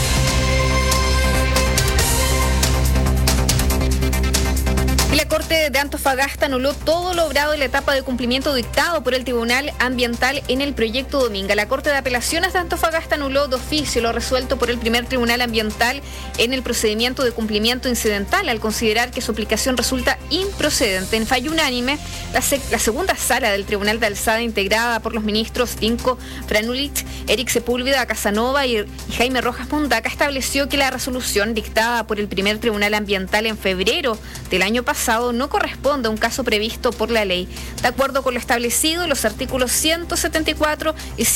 La Corte de Antofagasta anuló todo lo obrado en la etapa de cumplimiento dictado por el Tribunal Ambiental en el proyecto Dominga. La Corte de Apelaciones de Antofagasta anuló de oficio lo resuelto por el primer Tribunal Ambiental en el procedimiento de cumplimiento incidental al considerar que su aplicación resulta improcedente. En fallo unánime, la segunda sala del Tribunal de Alzada, integrada por los ministros Dinko Franulich, Eric Sepúlveda Casanova y Jaime Rojas Mundaca, estableció que la resolución dictada por el primer Tribunal Ambiental en febrero del año pasado no corresponde a un caso previsto por la ley. De acuerdo con lo establecido, los artículos 174 y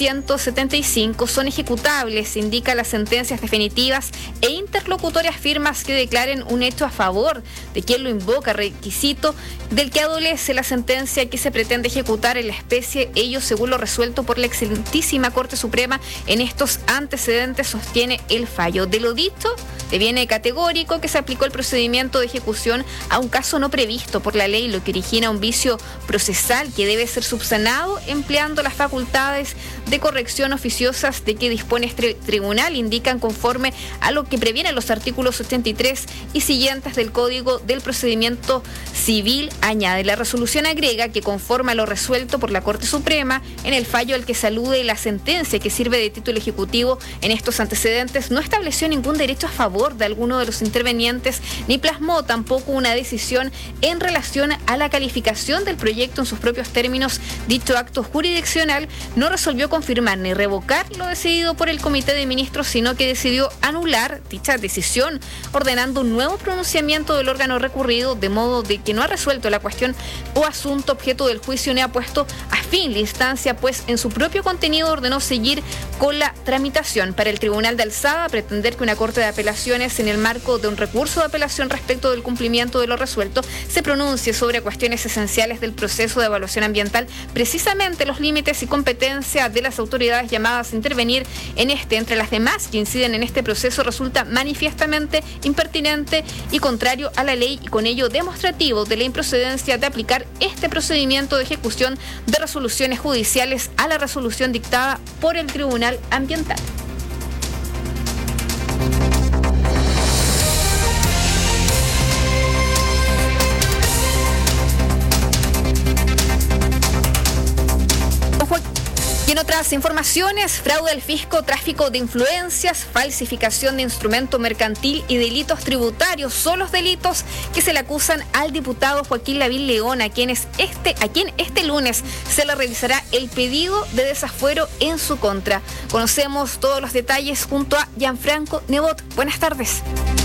175 son ejecutables, indica las sentencias definitivas e interlocutorias firmas que declaren un hecho a favor de quien lo invoca, requisito del que adolece la sentencia que se pretende ejecutar en la especie, ello según lo resuelto por la excelentísima Corte Suprema en estos antecedentes, sostiene el fallo. De lo dicho, deviene categórico que se aplicó el procedimiento de ejecución a un caso no previsto por la ley, lo que origina un vicio procesal que debe ser subsanado empleando las facultades de corrección oficiosas de que dispone este tribunal, indican conforme a lo que previenen los artículos 83 y siguientes del Código del Procedimiento Civil. Añade, la resolución agrega que conforme a lo resuelto por la Corte Suprema, en el fallo al que se alude la sentencia que sirve de título ejecutivo en estos antecedentes, no estableció ningún derecho a favor de alguno de los intervenientes, ni plasmó tampoco una decisión en relación a la calificación del proyecto en sus propios términos. Dicho acto jurisdiccional no resolvió confirmar ni revocar lo decidido por el Comité de Ministros, sino que decidió anular dicha decisión, ordenando un nuevo pronunciamiento del órgano recurrido, de modo de que no ha resuelto la cuestión o asunto objeto del juicio ni ha puesto a fin la instancia, pues en su propio contenido ordenó seguir con la tramitación. Para el Tribunal de Alzada, pretender que una Corte de Apelaciones, en el marco de un recurso de apelación respecto del cumplimiento de lo resuelto, se pronuncie sobre cuestiones esenciales del proceso de evaluación ambiental, precisamente los límites y competencia de las autoridades llamadas a intervenir en este, entre las demás que inciden en este proceso, resulta manifiestamente impertinente y contrario a la ley, y con ello demostrativo de la improcedencia de aplicar este procedimiento de ejecución de resoluciones judiciales a la resolución dictada por el Tribunal Ambiental. Y en otras informaciones, fraude al fisco, tráfico de influencias, falsificación de instrumento mercantil y delitos tributarios son los delitos que se le acusan al diputado Joaquín Lavín León, a quien este lunes se le revisará el pedido de desafuero en su contra. Conocemos todos los detalles junto a Gianfranco Nebot. Buenas tardes.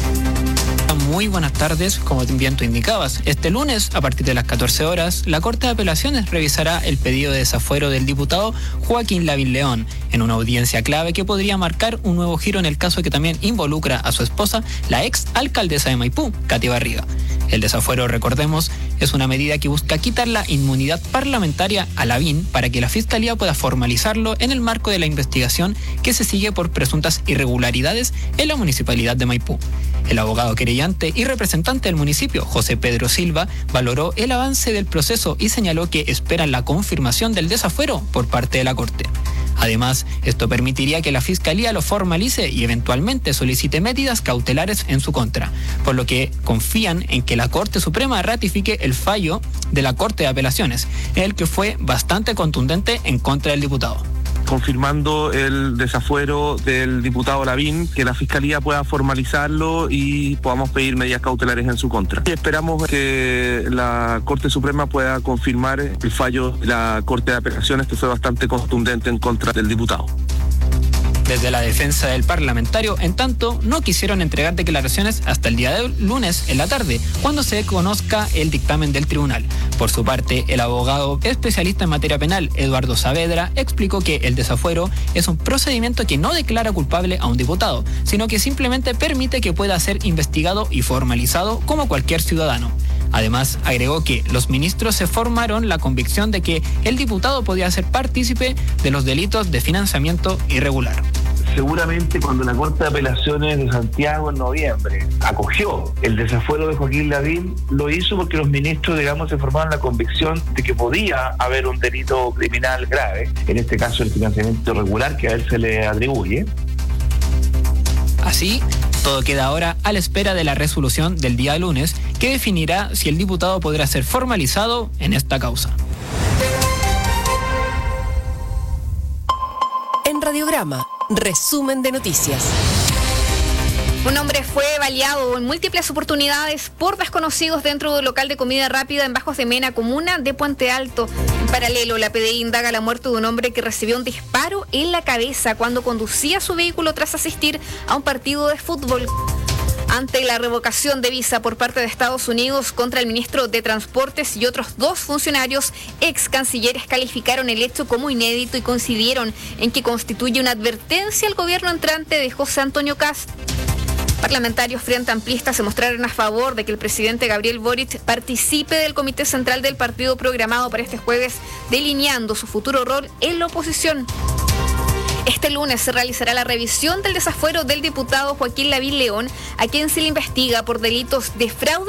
Muy buenas tardes, como bien tú indicabas. Este lunes, a partir de las 14 horas, la Corte de Apelaciones revisará el pedido de desafuero del diputado Joaquín Lavín León, en una audiencia clave que podría marcar un nuevo giro en el caso que también involucra a su esposa, la ex alcaldesa de Maipú, Katy Barriga. El desafuero, recordemos, es una medida que busca quitar la inmunidad parlamentaria a Lavín para que la Fiscalía pueda formalizarlo en el marco de la investigación que se sigue por presuntas irregularidades en la municipalidad de Maipú. El abogado querellante y representante del municipio, José Pedro Silva, valoró el avance del proceso y señaló que esperan la confirmación del desafuero por parte de la Corte. Además, esto permitiría que la Fiscalía lo formalice y eventualmente solicite medidas cautelares en su contra, por lo que confían en que la Corte Suprema ratifique el fallo de la Corte de Apelaciones, el que fue bastante contundente en contra del diputado. Confirmando el desafuero del diputado Lavín, que la Fiscalía pueda formalizarlo y podamos pedir medidas cautelares en su contra. Y esperamos que la Corte Suprema pueda confirmar el fallo de la Corte de Apelaciones, que fue bastante contundente en contra del diputado. Desde la defensa del parlamentario, en tanto, no quisieron entregar declaraciones hasta el día de lunes en la tarde, cuando se conozca el dictamen del tribunal. Por su parte, el abogado especialista en materia penal, Eduardo Saavedra, explicó que el desafuero es un procedimiento que no declara culpable a un diputado, sino que simplemente permite que pueda ser investigado y formalizado como cualquier ciudadano. Además, agregó que los ministros se formaron la convicción de que el diputado podía ser partícipe de los delitos de financiamiento irregular. Seguramente cuando la Corte de Apelaciones de Santiago en noviembre acogió el desafuero de Joaquín Lavín, lo hizo porque los ministros, se formaron la convicción de que podía haber un delito criminal grave, en este caso el financiamiento irregular que a él se le atribuye. Así, Todo queda ahora a la espera de la resolución del día lunes, que definirá si el diputado podrá ser formalizado en esta causa. En Radiograma, resumen de noticias. Un hombre fue baleado en múltiples oportunidades por desconocidos dentro del local de comida rápida en Bajos de Mena, comuna de Puente Alto. En paralelo, la PDI indaga la muerte de un hombre que recibió un disparo en la cabeza cuando conducía su vehículo tras asistir a un partido de fútbol. Ante la revocación de visa por parte de Estados Unidos contra el ministro de Transportes y otros 2 funcionarios, ex cancilleres calificaron el hecho como inédito y coincidieron en que constituye una advertencia al gobierno entrante de José Antonio Kast. Parlamentarios frente amplistas se mostraron a favor de que el presidente Gabriel Boric participe del Comité Central del partido programado para este jueves, delineando su futuro rol en la oposición. Este lunes se realizará la revisión del desafuero del diputado Joaquín Lavín León, a quien se le investiga por delitos de fraude